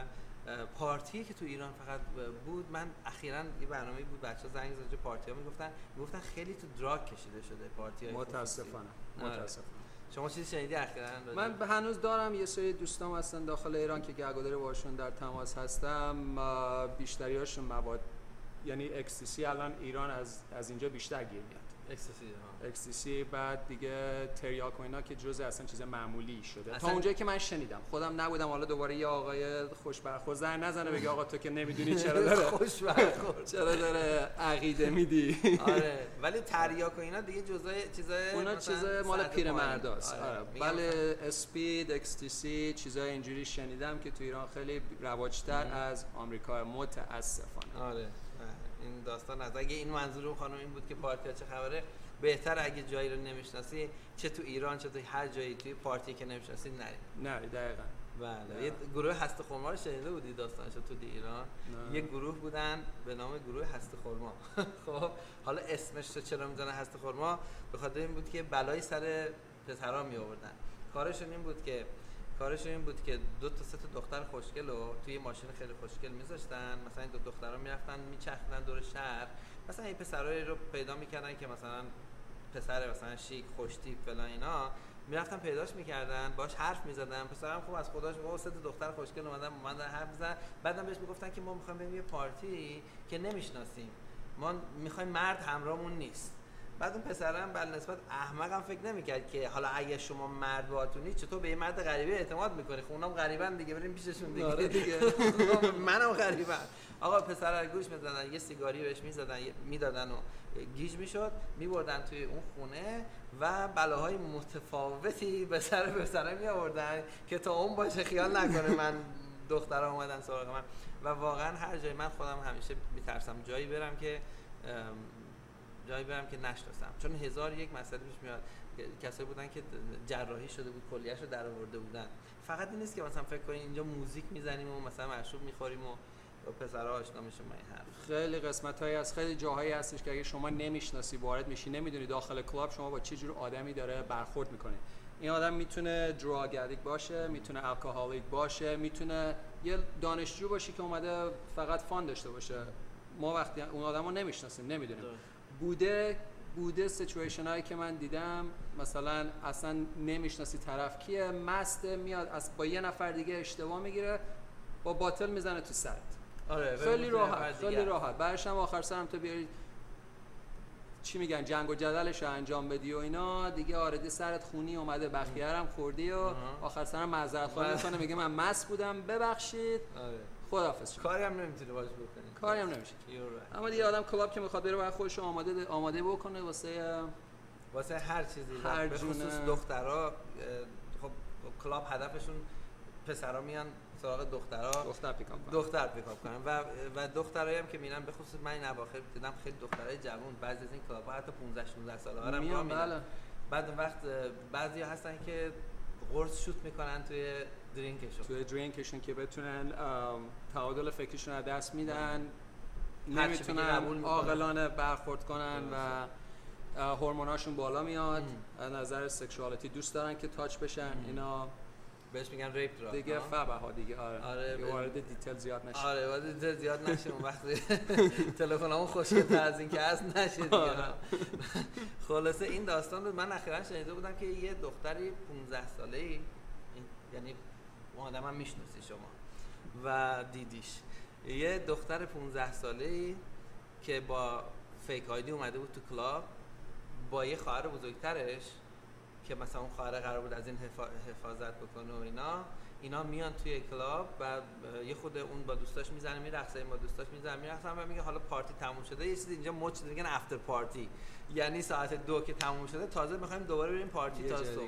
پارتی که تو ایران فقط بود، من اخیراً یه برنامه‌ای بود بچه‌ها زنگ زدن پارتی‌ها میگفتن میگفتن خیلی تو دراگ کشیده شده پارتی‌های. متاسفانه متاسفانه. شما چیزی شنیدی اخیراً؟ من به هنوز دارم یه سری دوستام هستن داخل ایران که گهگداری باشون در تماس هستم، بیشتریاشون مواد یعنی اکستیسی الان ایران از از اینجا بیشتر گیر میاد. اکستیسی ها اکستیسی بعد دیگه تریاک و اینا که جزء اصلا چیز معمولی شده اصلا تا اونجایی که من شنیدم، خودم نبودم. حالا دوباره یه آقای خوش برخورد زنگ نزنه بگه آقا تو که نمیدونی چرا داره خوش برخورد چرا داره عقیده میدی. آره ولی تریاک و اینا دیگه جزء چیزای اونا چیزای مال پیرمرداست. آره ولی اسپید اکستیسی چیزای اینجوری شنیدم که تو ایران خیلی رواج‌تر از آمریکا متاسفانه. آره این داستان از اگه این منظور اون خانم این بود که پارتی ها چه خبره، بهتر اگه جایی رو نمیشناسی چه تو ایران چه تو هر جایی توی پارتی که نمیشناسی نری. نری دقیقاً. بله یه گروه هسته خرما رو شنیده بودی داستانش تو دی ایران؟ نه. یه گروه بودن به نام گروه هسته خرما. خب حالا اسمش رو چرا میذارن هسته خرما؟ به خاطر این بود که بلای سر پسرا می آوردن. کارشون این بود که کارشون این بود که دو تا سه تا دختر خوشگل رو توی ماشین خیلی خوشگل میذاشتن، مثلا این دو دخترها میرفتن میچرخیدن دور شهر، مثلا این پسرایی رو پیدا میکردن که مثلا پسر مثلا شیک خوش تیپ فلان اینا، میرفتن پیداش میکردن باش حرف میزدن، پسرم خوب از خداش میگفت سه تا دختر خوشگل اومدن اومدن حرف میزدن، بعدم بهش میگفتن که ما میخوایم بریم یه پارتی که نمیشناسیم، ما میخوایم مرد همراهمون نیست. بعد اون پسرم بل نسبت احمقم فکر نمیکرد که حالا اگه شما مرد باهاتونی چطور به یه مرد غریبه اعتماد میکنی؟ خب اونام غریبن دیگه، بریم پیششون دیگه. آره دیگه. منم غریبم. آقا پسر رو گوش میزدن، یه سیگاری بهش میزدن میدادن و گیج میشد، میبردن توی اون خونه و بلاهای متفاوتی به سر پسره می آوردن که تا اون باشه خیال نکنه من دخترها اومدن سراغ من. و واقعا هر جای من خودم همیشه میترسم جایی برم که جایی برم که نشناسم، چون هزار یک مسئله پیش میاد. کسایی بودن که جراحی شده بود کلیه‌شو در آورده بودن. فقط این نیست که مثلا فکر کنین اینجا موزیک میزنیم و مثلا مشروب میخوریم و پسرها آشنا میشن با این حرف. خیلی قسمت‌هایی از خیلی جاهایی هستش که اگه شما نمیشناسی وارد میشی، نمیدونی داخل کلاب شما با چه جور آدمی داره برخورد میکنه. این آدم میتونه دراگ ادیکت باشه، میتونه الکلیک باشه، میتونه یه دانشجو باشه که اومده فقط فان داشته باشه. ما وقتی اون آدمو نمیشناسیم نمیدونیم. بوده بوده سیچویشن هایی که من دیدم مثلا اصلا نمیشناسی طرف کیه، مست میاد از با یه نفر دیگه اشتباه میگیره با باطل میزنه تو سرت. آره خیلی راحت خیلی راحت. بعدش هم آخر سرم تو بیاری چی میگن جنگ و جدلش رو انجام بدی و اینا دیگه، آردی سرت خونی اومده بخیرم خوردی و آخر سرم معذرت خواهی میکنه میگه من مست بودم ببخشید. آره خداحافظ. کاری هم نمیتونی باش بکنی. کاری هم نمیشه. اما دیگه آدم کلاب که میخواد بره برای خودش آماده آماده بکنه واسه واسه هر چیزی، هر به خصوص دخترها. خب کلاب هدفشون پسرا میان سراغ دخترها، دختر پیکاپ کنن دختر پیکاپ کنن و و دخترایی هم که میرن، به خصوص من این اواخر دیدم خیلی دخترای جوان بعضی از این کلاب‌ها حتی پانزده شانزده ساله ها میان. بله. بعد اون وقت بعضی هستن که قرص شوت میکنن توی درینکشون توی درینکشون که بتونن تعادل فکریشون رو دست میدن، نمیتونن عاقلانه برخورد کنن و هورموناشون بالا میاد. از نظر سکشوالیتی دوست دارن که تاچ بشن. ام. اینا بهش میگن ریپ دراگ دیگه. فبه ها دیگه. آره, آره وارد دیتیل زیاد نشه. آره وارد دیتیل زیاد نشه. اون وقت تلفنمون خوشگل‌تر از این که هست نشه دیگه. آره. خلاصه این داستان رو من اخیراً شنیده بودم که یه دختری پانزده ساله‌ای، یعنی اون آدم هم میشناسی شما و دیدیش، یه دختر پانزده ساله‌ای که با فیک آیدی اومده بود تو کلاب با یه خواهر بزرگترش که مثلا اون خواهر قرار بود از این حفاظت بکنه و اینا اینا میان توی کلاب و یه خود اون با دوستاش میزنه میرقصه، این با دوستاش میزنه میرقصه و میگه حالا پارتی تموم شده. یه چیزی اینجا مچ میگن افتر پارتی، یعنی ساعت دو که تموم شده تازه میخوایم دوباره بریم پارتی تا صبح.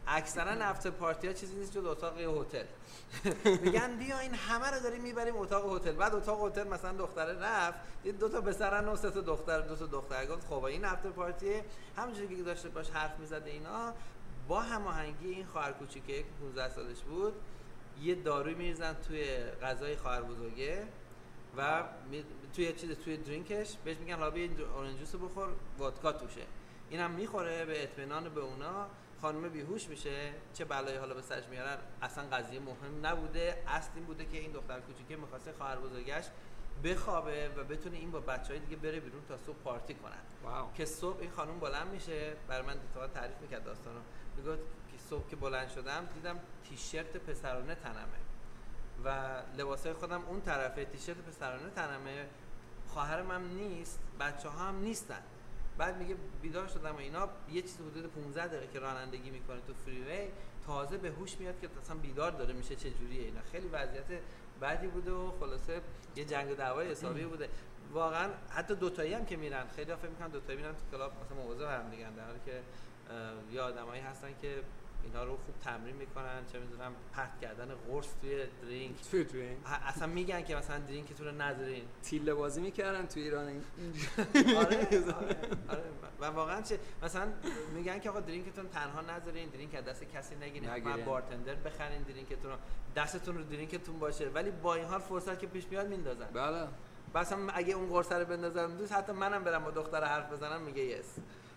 اکثرا افتر پارتی ها چیزی نیست جز اتاق هتل. میگن بیاین همه رو داریم میبریم اتاق هتل. بعد اتاق هتل مثلا دختره رفت دید دو تا پسرن و سه تا دختر دو تا دختر گفت خب این افتر پارتی همونجوری که داشته باش حرف میزده اینا با هماهنگی این خواهر کوچیکه که پانزده سالش بود یه داروی میریزن توی غذای خواهر بزرگه و می... توی چیز توی درینکش بهش میگن لابی اورنج جوس بخور وودکا توشه. اینم میخوره به اطمینان به اونا. خانم بیهوش میشه چه بلایی حالا به سرش میارن اصلا قضیه مهم نبوده. اصل این بوده که این دختر کوچیکه میخواسته خواهر بزرگش بخوابه و بتونه این با بچهای دیگه بره بیرون تا صبح پارتی کنن. واو. که صبح این خانم بلند میشه برای من دیگه تعریف میکرد داستانو. میگه که صبح که بلند شدم دیدم تیشرت پسرانه تنمه و لباسای خودم اون طرفه، تیشرت پسرانه تنمه، خواهرم هم نیست، بچه‌ها هم نیستن. بعد میگه بیدار شدم و اینا یه چیز حدود پانزده دقیقه که رانندگی میکنه تو فریوی تازه به هوش میاد که اصلا بیدار داره میشه چه جوریه اینا. خیلی وضعیت بعدی بوده و خلاصه یه جنگ و دعوای حسابی بوده. واقعا حتی دوتایی هم که میرن خیلی فکر میکنن دوتایی میرن تو کلاب مثلا مواظب هم دیگه، در حالی که یه آدمایی هستن که اینا رو خوب تمرین میکنن، چه میدونم پرت کردن قرص توی درینک توی درینک اصلا میگن که مثلا درینکتون رو نذارین. تیله بازی میکردن تو ایران. آره آره و واقعا چه مثلا میگن که آقا درینکتون تنها نذارین، درینک از دست کسی نگیرین، حتما بارتندر بخرین درینکتون رو، دستتون رو درینکتون باشه. ولی با این حال فرصت که پیش میاد میندازن. بله بس هم اگه اون قرص رو بندازم دوست حتی منم برم با دختر حرف بزنم میگه یس.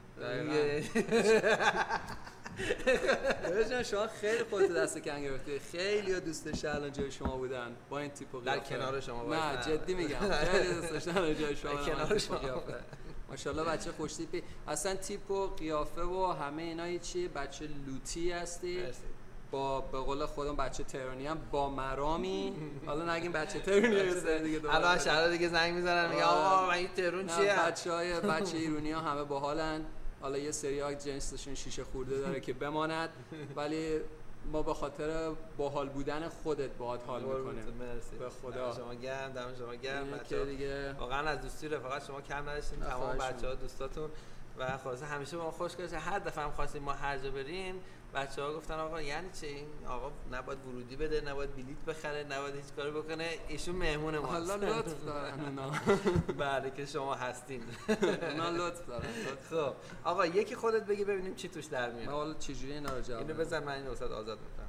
ببین شما خیلی خودت دست کم گرفتی. خیلی دوست داشتن الان جای شما بودن با این تیپ و در کنار شما باید. نه جدی میگم خیلی دوست داشتن جای شما کنار شما. ماشاءالله بچه خوش تیپی اصلا، تیپ و قیافه و همه اینا چیه، بچه لوتی هستی. با به قول خودم بچه تهرانی هم با مرامی. حالا نگیم بچه تهرانی هست دیگه دوباره الان شهر دیگه زنگ میزنن میگه آقا من این تهرون چیه. بچهای بچه ایرانی ها همه باحالن. حالا یه سری ها جنسشون شیشه خورده داره که بماند، ولی ما به خاطر باحال بودن خودت باهات حال میکنیم. به خدا شما گرم، دم شما گرم. بچه‌ها دیگه واقعا از دوستی رفاقت شما کم نداشتین، تمام بچه‌ها دوستاتون و خلاص همیشه با ما خوش گذشت. هر دفعه هم خواستیم ما هر جا بریم بچه‌ها گفتن آقا یعنی چه این آقا نباید ورودی بده، نباید بلیط بخره، نباید هیچ کاری بکنه، ایشون مهمون ماست. حالا لطف دارن اونا. بله که شما هستین. اونا لطف دارن. خب آقا یکی خودت بگی ببینیم چی توش در میاد. حالا چه جوری اینا رو جواب اینو بزن، من این وسط آزاد میکنم.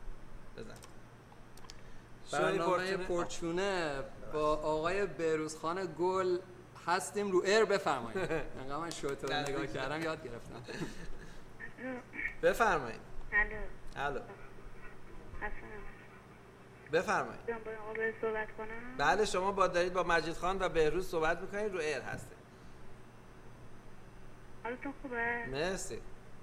بزن. برنامه پورچونه با آقای بهروزخان گل هستیم رو ایر. بفرمایید. انقدر من شوتو نگاه کردم یاد گرفتم. بفرمایید. الو. الو. حسن. بفرمایید. با آقا بهروز صحبت کنم؟ بله شما با دارید با مجید خان و بهروز صحبت میکنید، رو ایر هسته. حالتون خوبه؟ مرسی.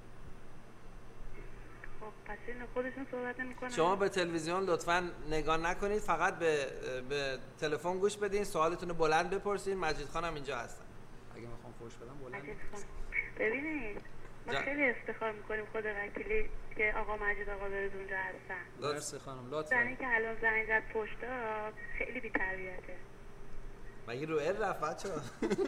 خب پس این خودشون صحبت نمیکنن. شما به تلویزیون لطفاً نگاه نکنید، فقط به به تلفن گوش بدین، سوالتون رو بلند بپرسین. مجید خان هم اینجا هستن. اگه میخوام فوش بدم بلند. مجید خان. ببینید ما جا. خیلی افتخار میکنیم خود وکیلی که آقا مجید آقا بهروز اونجا هستن. مرسی خانم. لطفاً. زنی که الان زنگ زد پشت خیلی بی‌تربیته. مگه رو ایر رفت بچه‌ها؟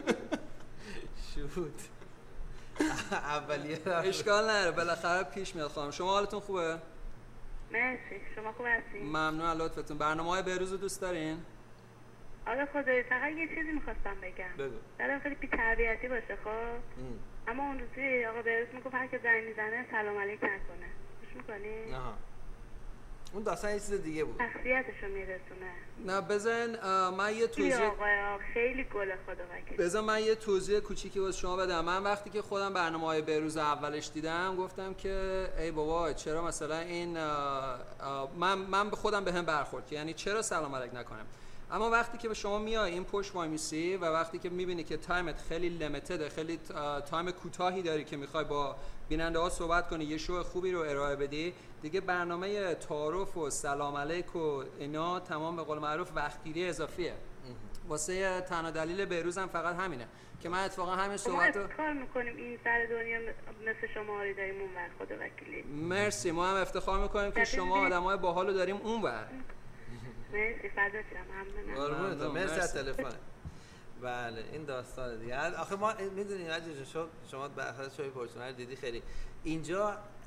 شوت. اولیه رفت. اشکال نداره بالاخره پیش میاد خانم. شما حالتون خوبه؟ مرسی. شما خوب هستین؟ ممنون از لطفتون. برنامه‌های بهروز رو دوست دارین؟ آره خدایی فقط یه چیزی می‌خواستم بگم. بگو. دارم خیلی بی‌تربیتی باشه خب. اما اون روزی آقا بهروز میگفت هر که زنگ میزنه سلام علیک نکنه. گوش می‌کنی؟ آها. اون داستان یه چیز دیگه بود. شخصیتشو میرسونه. نه بزن من یه توضیح آقا خیلی گل خدا وکیل. بزن من یه توضیح کوچیکی واسه شما بدم. من وقتی که خودم برنامه‌های بهروز اولش دیدم گفتم که ای بابا چرا مثلا این آه آه من من به خودم بهم برخورد، یعنی چرا سلام علیک نکنم. اما وقتی که به شما میای این پشت وای میسی و وقتی که میبینی که تایمت خیلی لیمیتده، خیلی تایم کوتاهی داری که میخوای با بیننده ها صحبت کنی، یه شو خوبی رو ارائه بدی، دیگه برنامه تعارف و سلام علیک و اینا تمام به قول معروف وقتگیری اضافیه. واسه تنها دلیل بهروز هم فقط همینه که من اتفاقا همین صحبت رو کار میکنیم این سر دنیا مثل شما آری داریم اون ور خدا وکیلی. مرسی. ما هم افتخار میکنیم که شما آدمای باحالو داریم اون ور. مرسی فدات شم. ممنونم. مرسی از تلفن. بله این داستان دیگه. آخه ما میدونیم عزیز شما شما به خاطر شوی پورچونه دیدی خیلی اینجا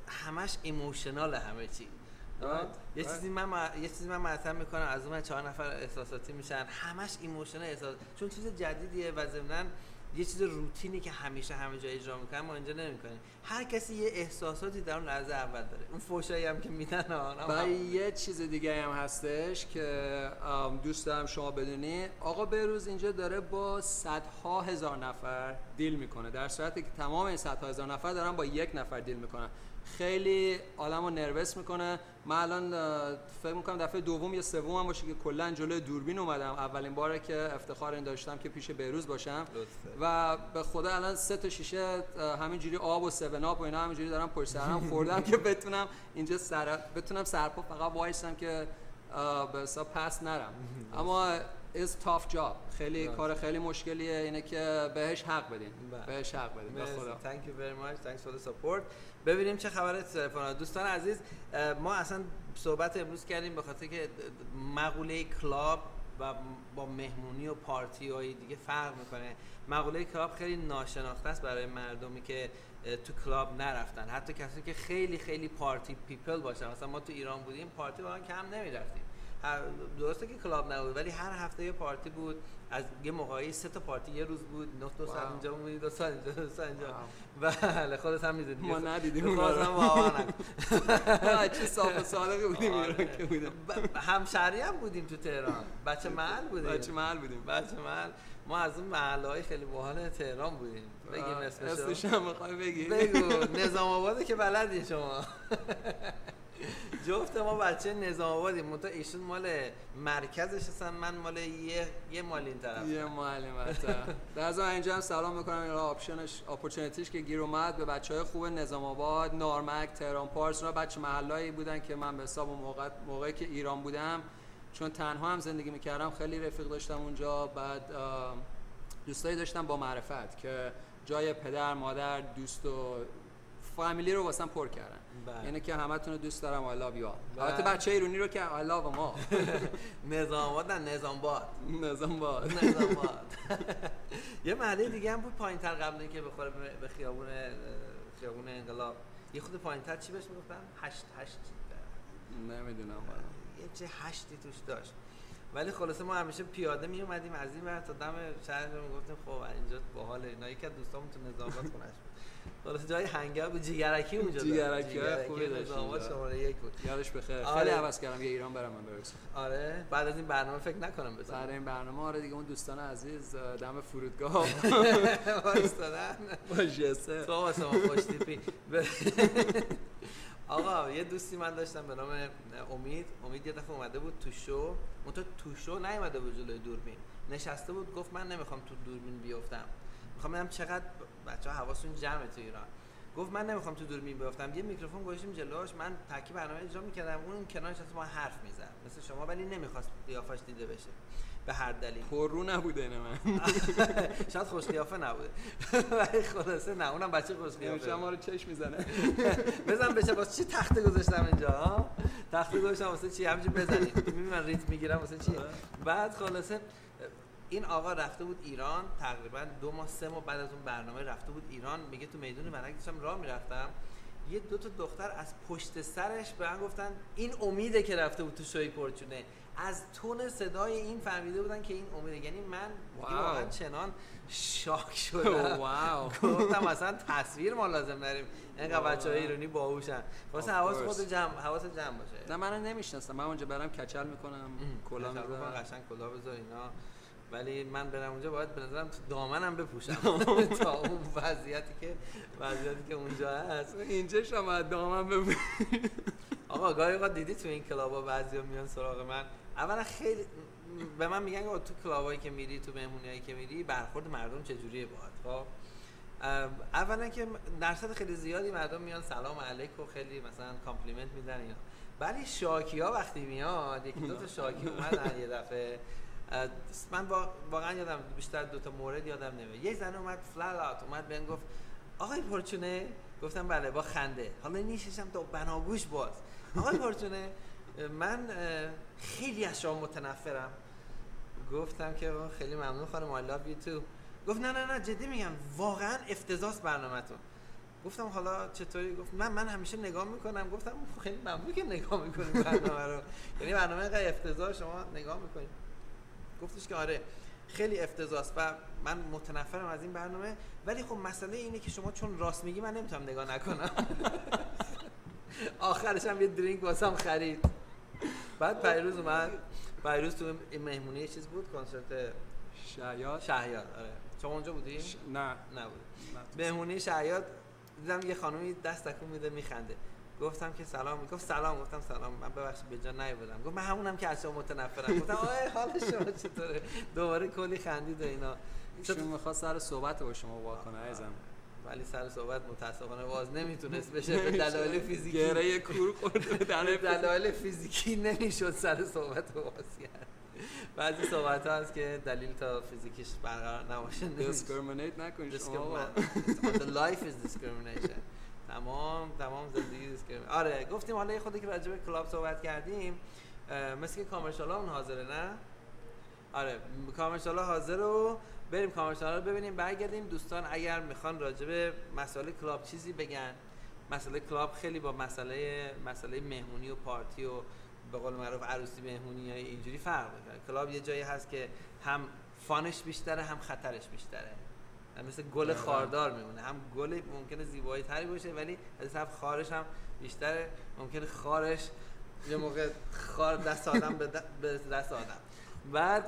همش ایموشنال همه چی. یه چیزی من یه چیزی من مطرح میکنم از اون چهار نفر احساساتی میشن، همش ایموشنال احساس، چون چیز جدیدیه و ضمناً یه چیز روتینی که همیشه همه جا اجرا میکنن ما اینجا نمیکنیم. هر کسی یه احساساتی در اون لحظه اول داره. اون فوشایی هم که میدن و یه چیز دیگه هم هستش که دوست دارم شما بدونی، آقا بهروز اینجا داره با صدها هزار نفر دیل میکنه، در صورتی که تمام این صدها هزار نفر دارن با یک نفر دیل میکنن. خیلی آدمو نروس میکنه. من الان فکر میکنم دفعه دوم یا سومم باشه که کلا جلوی دوربین اومدم. اولین باره که افتخار این داشتم که پیش بهروز باشم و به خدا الان سه تا شیشه همینجوری آب و سون آپ و اینا همینجوری دارم پشت سرم خوردم که بتونم اینجا سر بتونم سرپا فقط وایسم که به حساب پس نرم. اما is tough job. خیلی right. کار خیلی مشکلیه، اینه که بهش حق بدین. right. بهش حق بدین. به خدا. Thank you very much. Thanks for the support. ببینیم چه خبره تلفن. دوستان عزیز، ما اصلا صحبت امروز کردیم به خاطر که مقوله کلاب و با مهمونی و پارتی های دیگه فرق میکنه. مقوله کلاب خیلی ناشناخته است برای مردمی که تو کلاب نرفتن، حتی کسی که خیلی خیلی پارتی پیپل باشن. مثلا ما تو ایران بودیم پارتی واقعا کم نمیرفتیم. درسته که کلاب نبود ولی هر هفته یه پارتی بود. از یه موقعی سه تا پارتی یه روز بود. نه دو سال اینجا بودی، دو سال اینجا، دو سال اینجا. بله خودت هم میدونی ما ندیدیم. خودت هم واقعا چه صاف و صادقی بودیم ایران که بودیم. همشهری هم بودیم تو تهران. بچه محل بودیم. بچه محل بودیم. بچه محل. ما از اون محله‌های خیلی باحال تهران بودیم. بگیم اسمشو. اسمش هم می‌خوای بگی؟ بگو. نظام آباد که بلدی شما. جفت ما بچه نظام آبادیم، منتها ایشون مال مرکزش هستن، من مال یه یه مال این طرف. یه مال مثلا. در ضمن اینجا هم سلام میکنم، این آپشنش اپورتونتیش که گیر اومد به بچهای خوب نظام آباد، نارمک، تهران پارس، اونا بچه محلهایی بودن که من به حساب موقع موقعی که ایران بودم چون تنها هم زندگی میکردم خیلی رفیق داشتم اونجا. بعد دوستایی داشتم با معرفت که جای پدر، مادر، دوست و فامیلی رو واسم پر کردن. یعنی که همتون رو دوست دارم. I love you all. البته بچه ایرانی رو که I love them all. نظام آباد نه نظام باد. نظام باد. نظام باد. یه محله دیگه هم بود پایین‌تر قبل اینکه بخوره به خیابون خیابون انقلاب. یه خود پایین‌تر چی بهش میگفتن؟ هشت هشت. نمیدونم والا. یه چه هشتی توش داشت. ولی خلاصه ما همیشه پیاده می اومدیم از این ور تا دم شهر رو میگفتیم خب اینجا باحاله. اینا یکی از دوستامون تو نظام آباد خونش بود. خلاص جای هنگر بود، جیگرکی اونجا. جیگرکی خوبی داشت. نظام شماره یک بود. یادش بخیر. آره. خیلی عوض کردم یه ایران برام من برسم. آره بعد از این برنامه فکر نکنم بزنم. بعد این برنامه آره دیگه اون دوستان عزیز دم فرودگاه وایسادن با جسه. تو واسه ما خوش تیپی. آقا یه دوستی من داشتم به نام امید. امید یه دفعه اومده بود تو شو، منتها تو شو نیومده بود جلوی دوربین، نشسته بود گفت من نمیخوام تو دوربین بیافتم، میخوام ببینم چقدر بچه‌ها حواسشون جمعه تو ایران. گفت من نمیخوام تو دوربین بیافتم. یه میکروفون گذاشتیم جلوش، من ترکیب برنامه اجرا میکردم، اون کنارش نشسته با حرف میزد مثل شما، ولی نمیخواست قیافش دیده بشه به هر دلیل. پررو نبوده نه من. شاید خوش قیافه نبوده. ولی خلاصه نه اونم بچه خوش قیافه. شما رو چش میزنه. بزن بشه واسه چی تخته گذاشتم اینجا ها؟ تخته گذاشتم واسه چی؟ همینجوری بزنید. میبینی من ریتم میگیرم واسه چی؟ بعد خلاصه این آقا رفته بود ایران تقریبا دو ماه سه ماه بعد از اون برنامه رفته بود ایران. میگه تو میدون ملک داشتم راه میرفتم، یه دو تا دختر از پشت سرش به من گفتن این امیده که رفته بود تو شوی پرچونه. از تون صدای این فهمیده بودن که این امیده. یعنی من واقعا چنان شاک شدم. واو. گفتم اصلا تصویر ما لازم داریم. اینقدر بچه‌های ایرانی باهوشن. واسه حواس خود جمع حواس جمع باشه. نه منو نمیشناسم. من اونجا برام کچل میکنم، کلا میذارم، قشنگ کلاه بذار اینا. ولی من برم اونجا باید به نظرم تو دامنم بپوشم تا اون وضعیتی که وضعیتی که اونجا هست. اینجا شما دامن بپوش. آقا گاهی اوقات دیدی تو این کلابا بعضیا میان سراغ من، اولا خیلی به من میگن که تو کلابایی که میری، تو مهمونیایی که میری، برخورد مردم چجوریه باهات. خب اولا که درصد خیلی زیادی مردم میان سلام علیکم، خیلی مثلا کامپلیمنت میدن اینا. ولی شاکی‌ها وقتی میاد، یکی دو تا شاکی اومدن یه دفعه، من واقعا یادم بیشتر دو تا مورد یادم نمیاد. یه زن اومد فلات اومد بهم گفت آقای پرچونه، گفتم بله با خنده، حالا نیششم تا بناگوش باز. آقای پرچونه من خیلی از شما متنفرم. گفتم که خیلی ممنون خانم I love you too. گفت نه نه نه جدی میگم واقعا افتضاح برنامه‌تون. گفتم حالا چطوری؟ گفت من من همیشه نگاه میکنم. گفتم خیلی ممنون که نگاه میکنید برنامه رو، یعنی برنامه اینقدر افتضاح شما نگاه میکنید. گفتش که آره خیلی افتضاحه و من متنفرم از این برنامه، ولی خب مسئله اینه که شما چون راست میگی من نمیتونم نگاه نکنم. آخرش هم یه درینک واسم خرید. بعد پیروز اومد، پیروز تو این مهمونی چیز بود، کنسرت شهیاد شهیاد آره. شما اونجا بودی؟ ش... نه نبود. مهمونی شهیاد دیدم یه خانومی دست تکون میده میخنده. گفتم که سلام، میگفت سلام، گفتم سلام، من ببخشید به جا نیومدم. گفت من همونم که از شما متنفرم. گفتم آره حال شما چطوره؟ دوباره کلی خندید و اینا. ایشون می‌خواست سر صحبت با شما وا کنه عزیزم، ولی سر صحبت متاسفانه باز نمیتونست بشه به دلایل فیزیکی. گره کور خورده به دلایل فیزیکی نمیشد سر صحبت رو باز کرد. بعضی صحبت ها هست که دلیل تا فیزیکیش برقرار نباشه دیسکریمینیت نکنید شما. The life is discrimination. تمام تمام زندگی دیسکریمینیشن. آره گفتیم حالا یه خودی که راجع به کلاب صحبت کردیم، مثل که کامرشال ها اون حاضره نه؟ آره کامرشال ها حاضر رو بریم کامرشال رو ببینیم برگردیم. دوستان اگر میخوان راجع به مسئله کلاب چیزی بگن، مسئله کلاب خیلی با مسئله مسئله مهمونی و پارتی و به قول معروف عروسی مهمونی یا اینجوری فرق میکنه. کلاب یه جایی هست که هم فانش بیشتره هم خطرش بیشتره، مثل گل خاردار میمونه، هم گل ممکنه زیبایی تری باشه ولی از طرف خارش هم بیشتره، ممکنه خارش یه موقع خار دست آدم به دست آدم بعد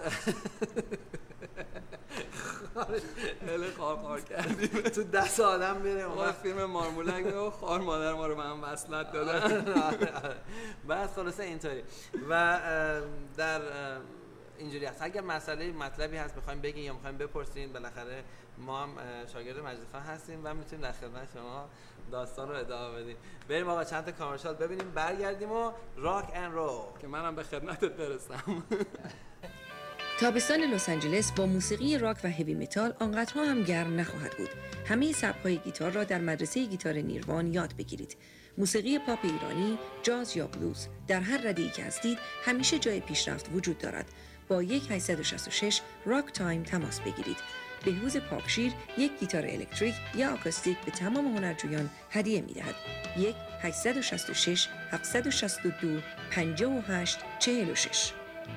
خارش خیلی خار خار کردیم تو دست آدم میره. اون فیلم مارمولک رو خار مادر ما رو به هم وصلت دادن. بعد خلاصه اینطوری و در اینجوری هست. اگر مسئله مطلبی هست بخوایم بگین یا میخوایم بپرسین، بالاخره ما هم شاگرد مجلس فن هستیم و میتونیم در خدمت شما داستان رو ادامه بدیم. بریم آقا چند تا کامرشال ببینیم برگردیم و راک اند رول که منم به خدمتت برسم. تابستان لس آنجلس با موسیقی راک و هوی متال آنقدرها هم گرم نخواهد بود. همه سبک‌های گیتار را در مدرسه گیتار نیروان یاد بگیرید. موسیقی پاپ ایرانی، جاز یا بلوز، در هر رده‌ای که هستید همیشه جای پیشرفت وجود دارد. با یک هشت شش شش راک تایم تماس بگیرید. بهروز پاکشیر یک گیتار الکتریک یا آکوستیک به تمام هنرجویان هدیه می‌دهد. یک هشت شش شش هفت شش دو پنج هشت چهار شش.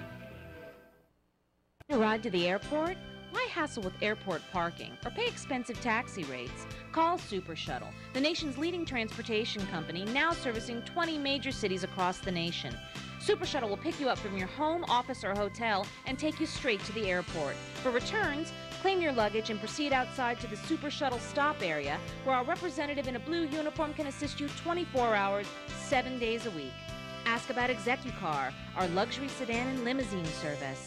A ride to the airport? Why hassle with airport parking or pay expensive taxi rates? Call Super Shuttle, the nation's leading transportation company, now servicing twenty major cities across the nation. Super Shuttle will pick you up from your home, office, or hotel and take you straight to the airport. For returns, claim your luggage and proceed outside to the Super Shuttle stop area, where our representative in a blue uniform can assist you twenty-four hours, seven days a week. Ask about ExecuCar, our luxury sedan and limousine service.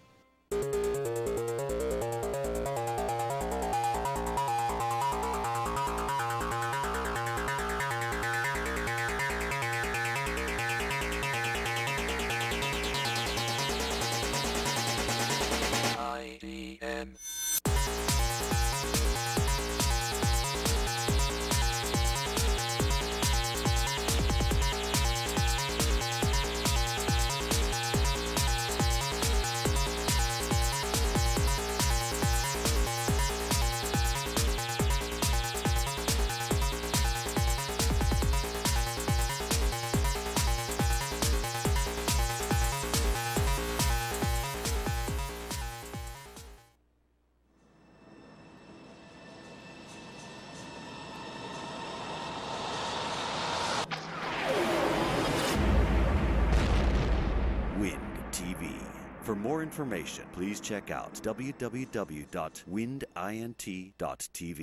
For more information, please check out w w w dot wind int dot t v.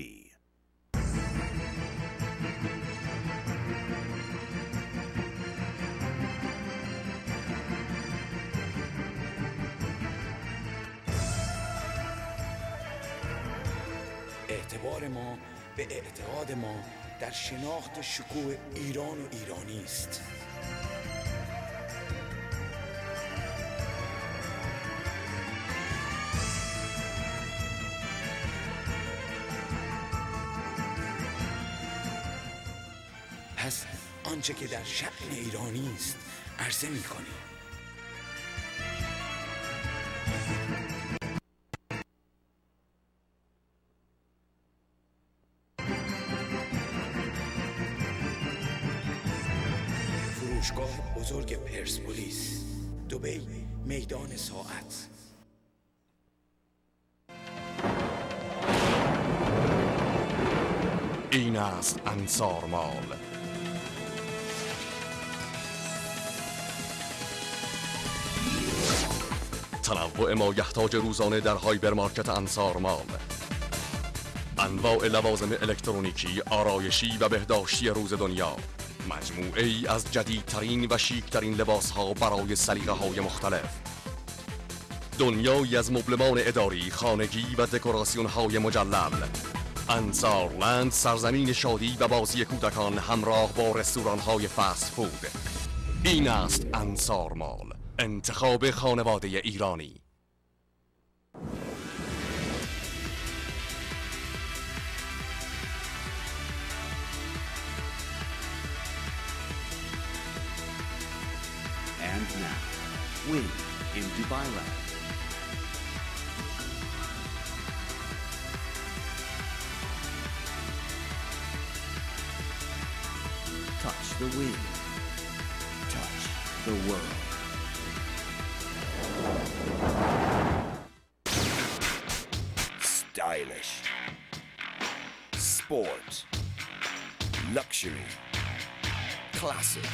اعتبار ما به اعتقاد ما در شناخت شکوه ایران و ایرانی است. پس آنچه که در شأن ایرانی است عرضه می‌کنیم. بزرگ پرسپولیس، دبی میدان ساعت. این است انصار مال. تنوع مایحتاج روزانه در هایپرمارکت انصار مال. انواع لوازم الکترونیکی، آرایشی و بهداشتی روز دنیا. مجموعه ای از جدیدترین و شیکترین لباس ها برای سلیقه های مختلف. دنیایی از مبلمان اداری، خانگی و دکوراسیون های مجلل. انصارلند، سرزمین شادی و بازی کودکان همراه با رستوران های فست فود. این است انصار مال، انتخاب خانواده ایرانی. And now, Win in Dubai Land. Touch the wind. Touch the world. Stylish. Sport. Luxury. Classic.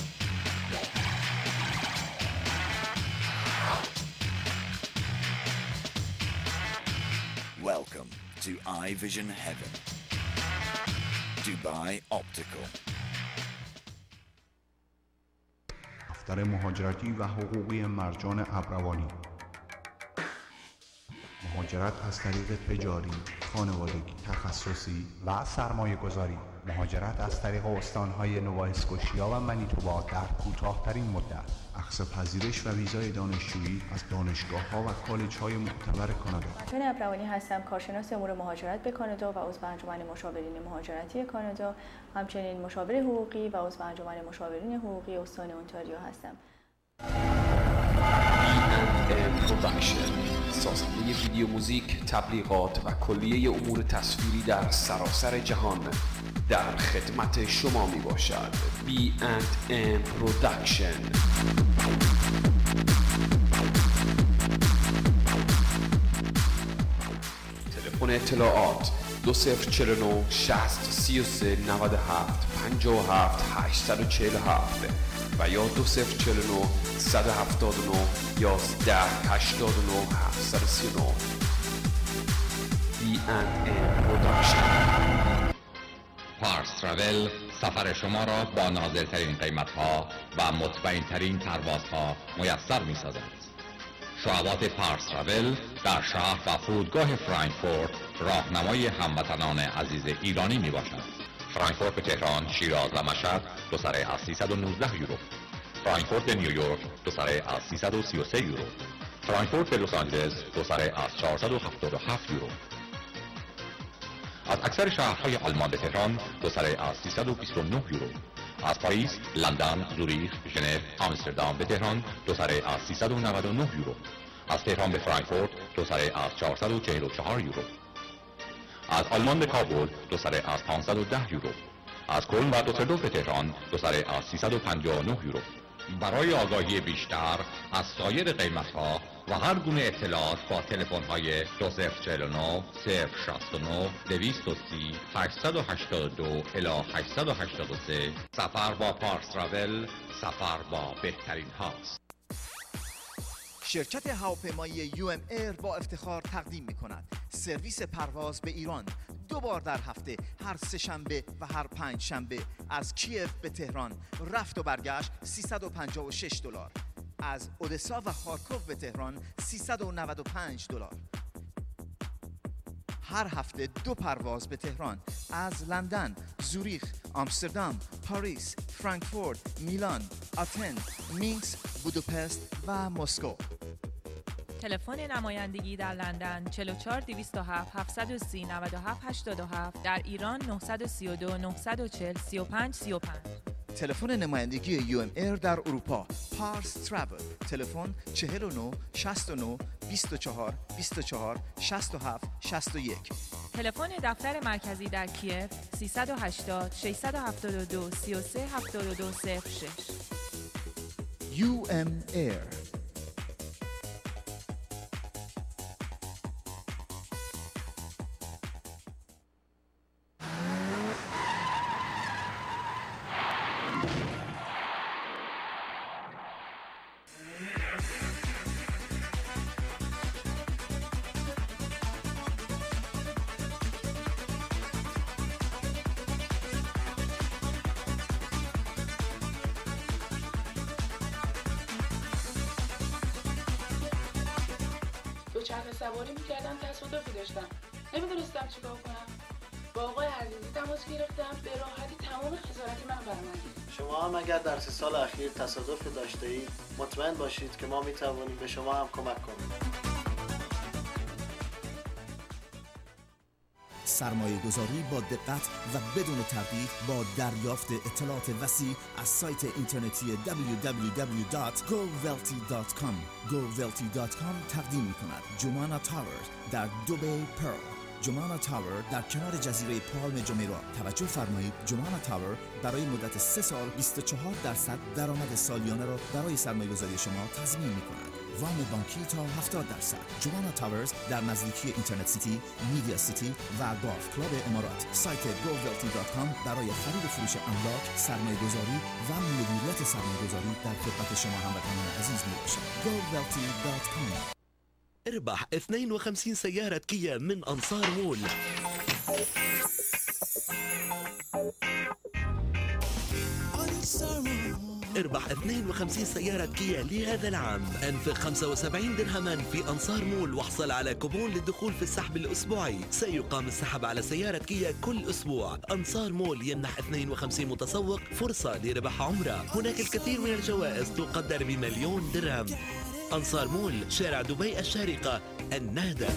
Welcome to iVision Heaven. Dubai Optical. دفتر مهاجرتی و حقوقی مرجان ابروانی. مهاجرت از طریق تجاری، خانوادگی، تخصصی و سرمایه گذاری. مهاجرت از طریق استانهای نووا اسکوشیا و منیتوبا در کوتاه‌ترین مدت. اخذ پذیرش و ویزای دانشجویی از دانشگاه‌ها و کالج‌های معتبر کانادا. مرجان ابروانی هستم، کارشناس امور مهاجرت به کانادا و عضو انجمن مشاورین مهاجرتی کانادا، همچنین مشاور حقوقی و عضو انجمن مشاورین حقوقی استان اونتاریو هستم. پروداکشن، سازنده ویدیو، موزیک، تبلیغات و کلیه امور تصویری در سراسر جهان در خدمت شما می باشد. بی اند ام پروداکشن. تلفن اطلاعات دو صفر چهل و نه شصت سی و سه نود و هفت پنجاه و هفت هشتصد و چهل و هفت و یا دو صفر چهل و نه صد و هفتاد و نه یازده هشتاد و نه هفتصد و سی و نه. بی اند ام پروداکشن. پارس تراول سفر شما را با نازلترین قیمت‌ها و مطمئن‌ترین پروازها میسر می‌سازد. شعبات پارس تراول در شهر و فرودگاه فرانکفورت راهنمای هموطنان عزیز ایرانی میباشد. فرانکفورت به تهران، شیراز و مشهد دو سره از سیصد و نوزده یورو. فرانکفورت به نیویورک دو سره از سیصد و سی و سه یورو. فرانکفورت به لس آنجلس دو سره از چهارصد و هفتاد و هفت یورو. از اکثر شهرهای آلمان به تهران دو سره از سیصد و بیست و نه یورو. از پاریس، لندن، زوریخ، ژنو، آمستردام به تهران دو سره از سیصد و نود و نه یورو. از تهران به فرانکفورت دو سره از چهارصد و چهل و چهار یورو. از آلمان به کابل دو سره از پانصد و ده یورو. از کلن و دوسلدورف به تهران دو سره از سیصد و پنجاه و نه یورو. برای آگاهی بیشتر از سایر قیمت‌ها و هر گونه اطلاعات با تلفن‌های دو صفر چهل و نه صفر شصت و نه دویست و سی هشتصد و هشتاد و دو الی هشتصد و هشتاد و سه. سفر با پارس تراول سفر با بهترین هاست. شرکت هواپیمایی یو ام ایر با افتخار تقدیم می‌کند سرویس پرواز به ایران دو بار در هفته، هر سه شنبه و هر پنج شنبه از کیف به تهران، رفت و برگشت سیصد و پنجاه و شش دلار. از اودسا و خارکوف به تهران سیصد و نود و پنج دلار. هر هفته دو پرواز به تهران از لندن، زوریخ، آمستردام، پاریس، فرانکفورت، میلان، آتن، مینسک، بوداپست و مسکو. تلفن نمایندگی در لندن چهل و چهار دویست و هفت هفتصد و سی نود و هفت هشتاد و هفت، در ایران نه سه دو نه چهل سی و پنج سی و پنج. تلفن نمایندگی یو ام ایر در اروپا پارس تراول، تلفن چهل و نه شصت و نه بیست و چهار بیست و چهار شصت و هفت شصت و یک. تلفن دفتر مرکزی در کیف سیصد و هشتاد ششصد و هفتاد و دو سی و سه هفتاد و دو صفر شش. یو ام Air. دوچرخه سواری میکردم، تصادفی داشتم، نمیدونستم چیکار کنم. با آقای عزیزی تماس گرفتم، به راحتی تمام خسارت من برآمدید. شما هم اگر در سه سال اخیر تصادف داشته اید مطمئن باشید که ما میتوانیم به شما هم کمک کنیم. سرمایه گذاری با دقت و بدون تردید با دریافت اطلاعات وسیع از سایت اینترنتی دبلیو دبلیو دبلیو دات گو ولتی دات کام. گو ولتی دات کام تقدیم می‌کند جومانا تاور در دوبی پرل. جومانا تاور در کنار جزیره پالم جمیرا. توجه فرمایید، جومانا تاور برای مدت سه سال بیست و چهار درصد درآمد سالیانه را برای سرمایه‌گذاری شما تضمین می‌کند. وام بانکی تا هفتاد درصد. جومانا تاورز در نزدیکی اینترنت سیتی، میدیا سیتی و گالف کلاب امارات. سایت گو ولتی دات کام برای خرید و فروش املاک، سرمایه‌گذاری و مدیریت سرمایه‌گذاری در خدمت شما هموطنان عزیز میباشد. گو ولتی دات کام. اربح اثنين وخمسين سيارة كيا من أنصار مول. اربح اثنين وخمسين سيارة كيا لهذا العام. انفق خمسة وسبعين درهما في أنصار مول واحصل على كوبون للدخول في السحب الأسبوعي. سيقام السحب على سيارة كيا كل أسبوع. أنصار مول يمنح اثنين وخمسين متسوق فرصة لربح عمرة. هناك الكثير من الجوائز تقدر بمليون درهم. أنصار مول، شارع دبي الشارقة، النهدة.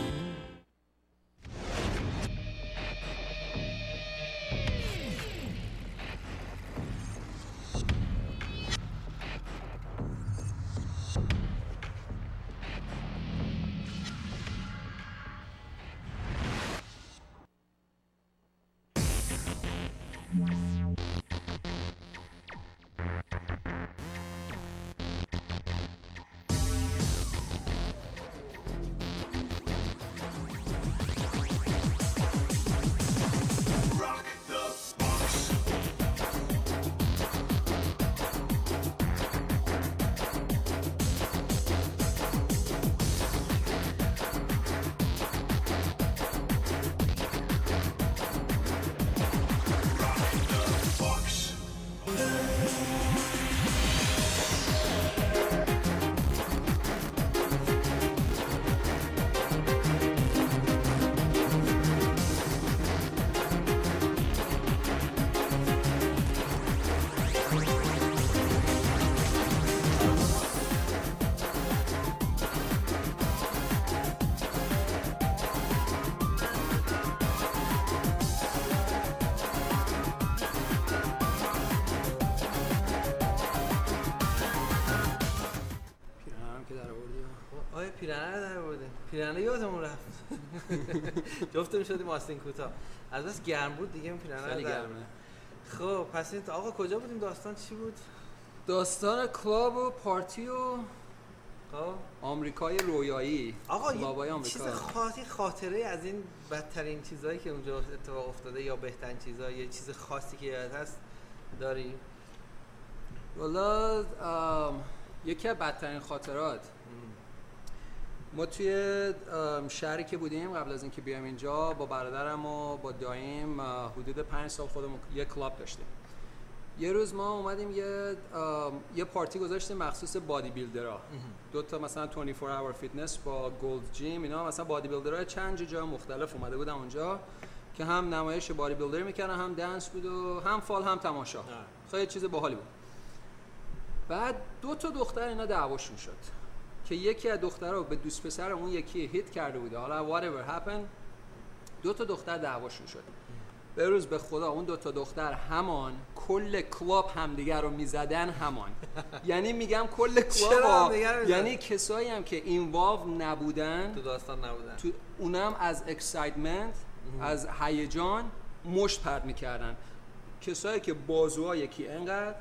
پیرنه در بوده. پیرنه یادمون رفت. جفتمون شدیم آستین کوتاه. از بس گرم بود دیگه این پیرنه خیلی گرمه. خب پس این آقا کجا بودیم؟ داستان چی بود؟ داستان کلاب و پارتی و خب آمریکای رویایی. آقا بابای یه آمریکا. چیز خاطی خاطره از این بدترین چیزایی که اونجا اتفاق افتاده یا بهترین چیزا، یه چیز خاصی که یاد هست داری؟ والا یکی از بدترین خاطرات ما توی شهری که بودیم قبل از اینکه بیام اینجا با برادرم و با دایم حدود پنج سال خودمون یه کلاب داشتیم. یه روز ما اومدیم یه یه پارتی گذاشتیم مخصوص بادی بیلدرها. دو تا مثلا چهار و چهار اور فیتنس با گولد جیم اینا، مثلا بادی بیلدرها چند جا مختلف اومده بودن اونجا که هم نمایش بادی بیلدر میکردن، هم دنس بود و هم فال هم تماشا. خیلی چیز باحالی بود. بعد دو تا دختر اینا دعواشون شد که یکی از دخترها به دوست پسر اون یکی هیت کرده بوده. حالا whatever happened دو تا دختر دعواشون شد. به روز به خدا اون دو تا دختر همان کل کلاب همدیگر رو میزدن همان. یعنی میگم کل کلاب یعنی کسایی هم که اینوالو نبودن تو داستان نبودن تو اونم از اکسایتمنت از هیجان مشت پرت میکردن. کسایی که بازوها یکی انقدر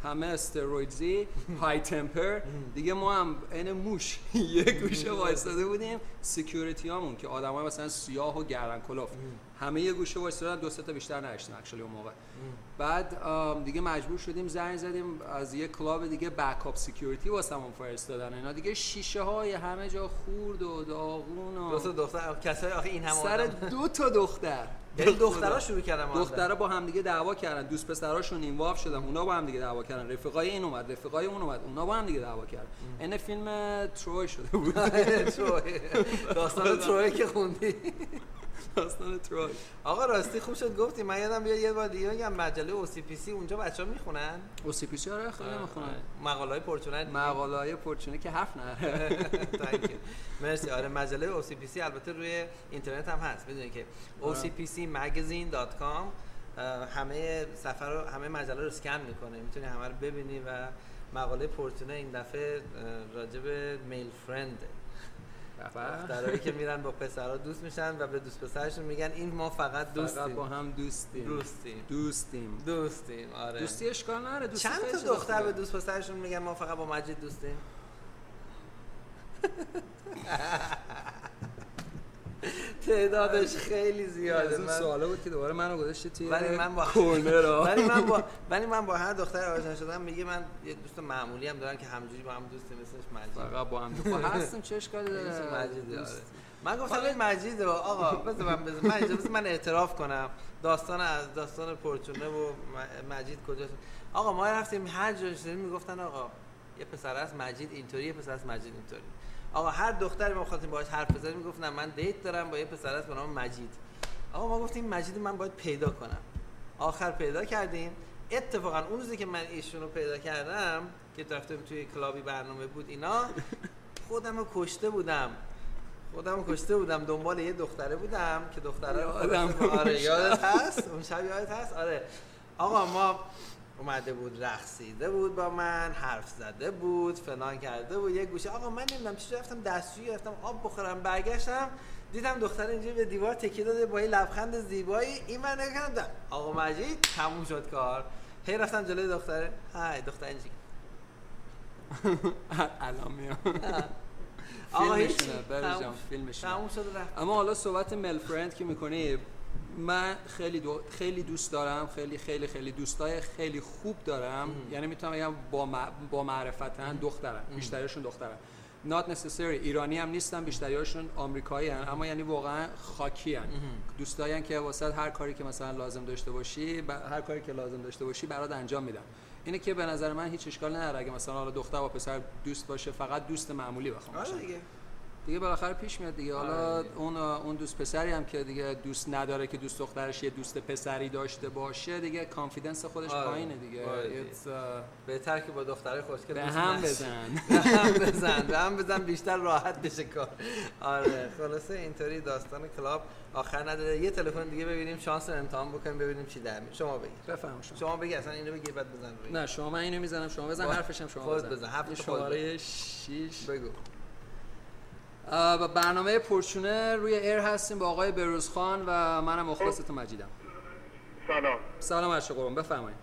همه استرویدزی های تمپر دیگه. ما هم این موش یه گوشه وایساده بودیم، سکیوریتی هامون که آدمای مثلا سیاه و گردن کلوف همه یه گوشه وایسادن، دو سه تا بیشتر نداشتیم اکچولی اون موقع. بعد دیگه مجبور شدیم زنگ زدیم از یه کلاب دیگه بکاپ سکیوریتی واسمون فرستادن. اینا دیگه شیشه های همه جا خورد و داغون و دو تا دختر کسای آخه این هم سر دو تا دختر یعنی دخترها شروع کردن، دخترها با هم دیگه دعوا کردن، دوست پسراشون اینوالو شدن، اونا با هم دیگه دعوا کردن، رفیقای این اومد رفیقای اون اومد، اونا با هم دیگه دعوا کردن. این فیلم تروی شده بود. تروی داستان تروی که خوندی. داستان تروی. آقا راستی خوب شد گفتی، من یادم بیاد یه بار دیگه بگم مجله او سی پی سی اونجا بچه‌ها میخونن. او سی پی سی آره خیلی میخونن. مقاله‌های پرچونه مقاله‌های پرچونه که حرف نه. مرسی. آره مجله او سی پی سی البته روی اینترنت هم هست، بدونید که او سی پی سی magazine dot com همه صفحه رو همه مجله رو اسکن میکنه، میتونی همه رو ببینی و مقاله پرچونه این دفعه راجع به میل فرند دخترایی که میرن با پسرها دوست میشن و به دوست پسرشون میگن این ما فقط دوستیم، فقط با هم دوستیم دوستیم دوستیم دوستیم آره دوستی اشکال نداره. دوستی چند تا دختر به دوست پسرشون میگن ما فقط با مجید دوستیم؟ تعدادش خیلی زیاده. از اون سوالا بود که دوباره منو گذاشتی توی ولی من با کورنر ولی من با ولی من با هر دختر آشنا شدم میگه من یه دوست معمولی هم دارم که همجوری با هم دوستیم، مثلش مجید. فقط با هم خب هستیم، چه اشکالی داره؟ مجید آره. من گفتم این مجیده آقا بذار من بذار من اجازه من اعتراف کنم داستان از داستان پرچونه و مجید کجاست. آقا ما رفتیم هر جا شدیم میگفتن آقا یه پسر است مجید اینطوری، یه پسر است مجید اینطوری. آقا هر دختری ما خواستیم باهاش حرف بزنیم میگفتن من دیت دارم با یه پسر است به نام مجید. آقا ما گفتیم مجید من باید پیدا کنم. آخر پیدا کردیم. اتفاقا اون روزی که من ایشون رو پیدا کردم که رفتیم توی کلابی برنامه بود اینا، خودم رو کشته بودم خودم رو کشته بودم دنبال یه دختره بودم که دختره آره یادت هست اون شب یادت هست آره. آقا ما اومده بود رقصیده بود با من، حرف زده بود، فلان کرده بود یه گوشه. آقا من نمیدونم چطور رفتم دستشویی رفتم آب بخورم، برگشتم دیدم دختر اینجوری به دیوار تکیه داده با یه لبخند زیبایی. این من نگردم آقا مجید تموم شد کار. هی رفتم جلوی دختره، های دختر اینجوری الان میام آقا هیچ برجام فیلمشون تموم شد رفت. اما حالا صحبت مل فرند که میکنی، من خیلی دو... خیلی دوست دارم، خیلی خیلی خیلی دوستای خیلی خوب دارم. ام. یعنی میتونم بگم با م... با معرفتن دخترن، بیشتریشون دخترن. not necessary ایرانی هم نیستن، بیشتریاشون آمریکایی هن، اما یعنی واقعا خاکی هن. دوستایی هن که واسه هر کاری که مثلا لازم داشته باشی ب... هر کاری که لازم داشته باشی برات انجام میدن. اینه که به نظر من هیچ اشکال نداره اگه مثلا حالا دختر با پسر دوست باشه، فقط دوست معمولی بخوام باشه. دیگه دیگه بالاخره پیش میاد دیگه. حالا اون اون دوست پسری هم که دیگه دوست نداره که دوست دخترش یه دوست پسری داشته باشه، دیگه کانفیدنس خودش پایینه دیگه. بهتر که با دختره خوشگل به هم بزن به هم بزن به هم بزن بیشتر راحت بشه کار. آره خلاصه اینطوری داستان کلاب آخر نداره. یه تلفن دیگه ببینیم شانس رو امتحان بکنیم ببینیم چی در میاد. شما بگید. بفهم شما. شما بگید اصلا اینو بگید بعد بزن روی. نه شما من اینو میزنم شما بزن، حرفشم شما بزن. بزن هفت شماره شش بگو. با برنامه پرچونه روی ایر هستیم با آقای بروزخان و منم مخلصتون مجیدم. سلام. سلام عرض قربان، بفرمایید.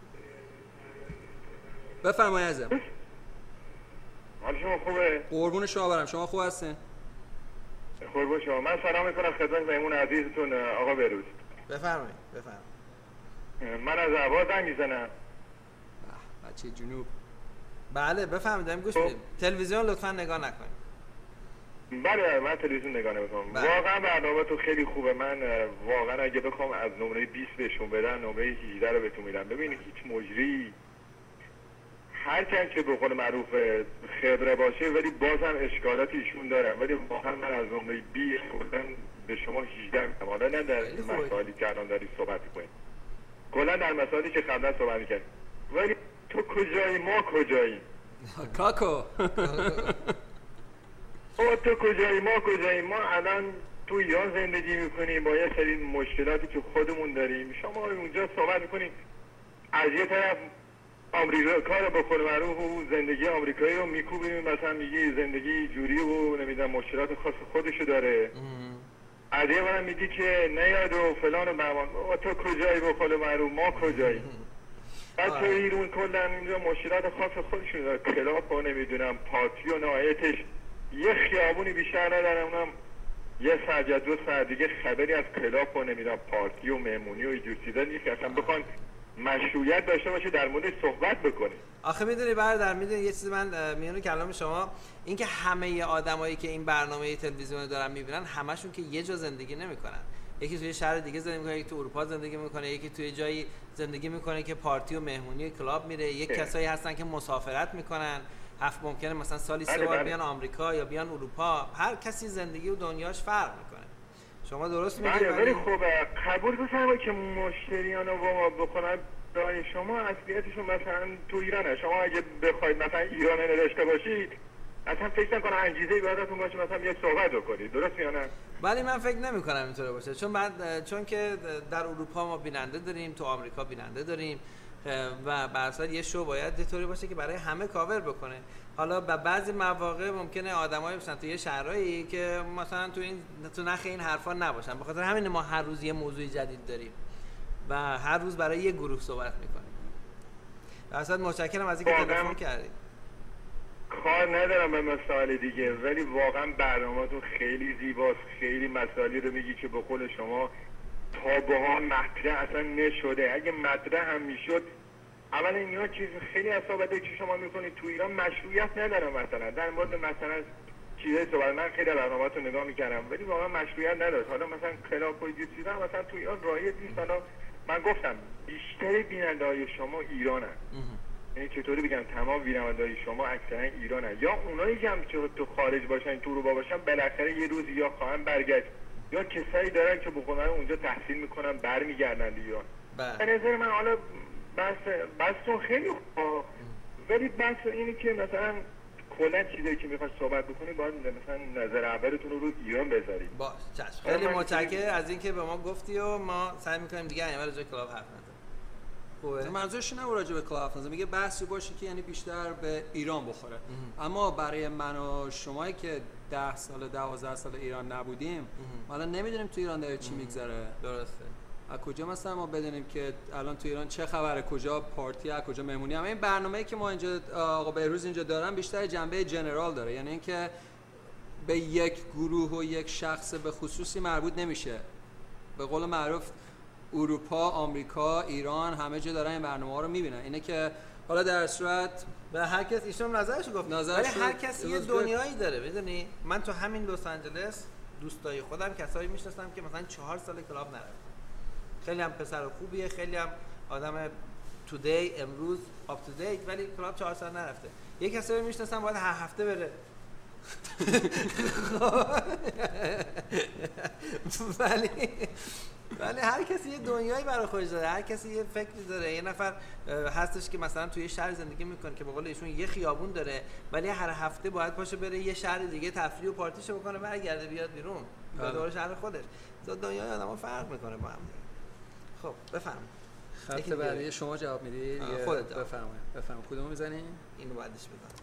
بفرمایید عزیزم. حال شما خوبه؟ قربون شما برم، شما خوب هستین؟ قربون شما. من سلام میکنم خدمت مهمون عزیزتون آقا بروز. بفرمایید بفرمایید. من از عباس زنگ میزنم. بچه جنوب. بله بفرمایید داریم گوش میدیم. تلویزیون لطفا نگاه نکنید. بله من تلویزیون نگاه نمیکنم. واقعا برنامه تو خیلی خوبه. من واقعا اگه بخوام از نمره بیست بهشون بدن نمره هجده رو بهتون میدم. ببینید هیچ مجری هر چند که به قول معروف خبره باشه ولی بازم اشکالاتی ایشون دارن، ولی واقعا من از نمره بیست کلا به شما هجده میدم. حالا نه در مسائلی که الان داری صحبت میکنید، کلا در مسائلی که قبلا صحبت میکردیم. ولی تو کجایی ما کجاییم؟ کاکو او تو کجایی ما کجایی؟ ما الان تو ایران زندگی میکنیم با یه سری مشکلاتی که خودمون داریم. شما اونجا صحبت میکنیم از یه طرف آمریکا رو با قول معروف و زندگی آمریکایی رو میکوبیم، مثلا میگی زندگی جوری و نمیدونم مشکلات خاص خودشو داره. از یه برم میگی که نیاد و فلان و بهمان. تو کجایی با قول معروف ما کجایی؟ بعد تو ایران کلا اینجا مشکلات خاص خودشون داره، کلاب و نمیدونم پارتی و نهایتش یه خیابونی بیشتر ندارم، اونم یه ساعت یا دو ساعت دیگه خبری از کلاب و نمیدونم پارتی و مهمونی و اینجور چیزا نیست که اصلا بخوان مشروعیت داشته باشه در موردش صحبت بکنه. آخه میدونی برادر، میدونی یه چیزی من میونه کلام شما، این که همه آدمایی که این برنامه تلویزیونی دارن میبینن همشون که یه جا زندگی نمیکنن، یکی توی شهر دیگه زندگی میکنه، یکی تو اروپا زندگی میکنه، یکی توی جایی زندگی میکنه که پارتی و مهمونی و کلاب میره، یک کسایی هستن که مسافرت میکنن، هفت ممکنه مثلا سالی سه بار بیان آمریکا یا بیان اروپا، هر کسی زندگی و دنیاش فرق میکنه. شما درست میگید. بله ولی خب قبول بفرمایید که مشتریانو با ما بکنن دای شما اصلیتشون مثلا تو ایرانه. شما اگه بخواید مثلا ایران نداشته باشید اصلا فکر نکنم انگیزه‌ای براتون باشه مثلا یک صحبت بکنید، درست یا نه؟ ولی من فکر نمی کنم اینطوره باشه، چون بعد چون که در اروپا ما بیننده داریم، تو آمریکا بیننده داریم و به اصل یه شو باید اینطوری باشه که برای همه کاور بکنه. حالا به بعضی مواقع ممکنه آدمایی باشن تو یه شهرایی که مثلا تو این تو نخ این حرفا نباشن، به خاطر همین ما هر روز یه موضوع جدید داریم و هر روز برای یه گروه صحبت میکنیم. اصلا متشکرم از اینکه تلفن کردید. کار ندارم به مسائل دیگه، ولی واقعا برنامه‌تون خیلی زیباست، خیلی مسائلی رو میگی که به قول شما تا به حال مطرح اصلا نشده. اگه مطرح هم میشد، اولا اینا چیز خیلی از صحبتایی که شما میکنید تو ایران مشروعیت نداره. مثلا در مورد مثلا چیزای صحبت من خیلی برنامه‌تون نگاه میکردم ولی واقعا مشروعیت نداره. حالا مثلا کلاب و چیزا مثلا تو ایران رایج نیست. حالا من گفتم بیشتر بیننده‌های شما ایرانن، یعنی چطوری بگم تمام بیننده‌های شما اکثرا ایرانن، یا اونایی که هم تو خارج باشن تو اروپا باشن بالاخره یه روزی یا خواهن برگشت یا کسایی دارن که بخونن اونجا تحصیل میکنن برمیگردن ایران. به نظر من حالا بس بسون خیلی خوب، ولی بس اینه که مثلا کلا چیزایی که میخواد صحبت بکنی باید مثلا نظر اولتون رو رو ایران بذارید. باش چشم. خیلی متشکرم از اینکه به ما گفتی و ما سعی میکنیم دیگه اول راجع کلاب حرف نزنیم. خوبه. منظورش نه راجع به کلاب حرف نزنیم، میگه بحثی باشه که یعنی بیشتر به ایران بخوره. اما برای من و شمایی که ده سال دوازده سال ایران نبودیم، حالا نمیدونیم تو ایران داره چی میگذره. درسته. از کجا مثلا ما بدونیم که الان تو ایران چه خبره، کجا پارتی، از کجا مهمونی. همه این برنامه‌ای که ما اینجا آقا بهروز اینجا دارن بیشتر جنبه جنرال داره، یعنی اینکه به یک گروه و یک شخص به خصوصی مربوط نمیشه. به قول معروف اروپا، آمریکا، ایران همه جا دارن این برنامه‌ها رو میبینن. اینه که حالا در صورت به هر کس ایشون نظرشو گفت، ولی هر کسی یه دنیایی داره. میدونی من تو همین لس آنجلس دوستای خودم کسایی میشناسم که مثلا چهار سال کلاب نرفتن، خیلی هم پسر خوبیه، خیلی هم آدم تودی امروز آپ تو دیت، ولی کلاب چهار سال نرفته. یک کسی رو میشناسم باید هر هفته بره. ولی ولی هر کسی یه دنیایی برای خودش داره، هر کسی یه فکری داره. یه نفر هستش که مثلا توی شهر زندگی میکنه که به قول ایشون یه خیابون داره، ولی هر هفته باید باشه بره یه شهر دیگه تفریح و پارتیشو بکنه، برگرده بیاد بیرون به دور شهر خودش. دنیای آدم‌ها فرق میکنه با هم. خب بفرمایید. خط بعدی شما جواب میدید؟ خودت بفرمایید. بفرمایید. کدومو میزنین؟ اینو بعدش بزن.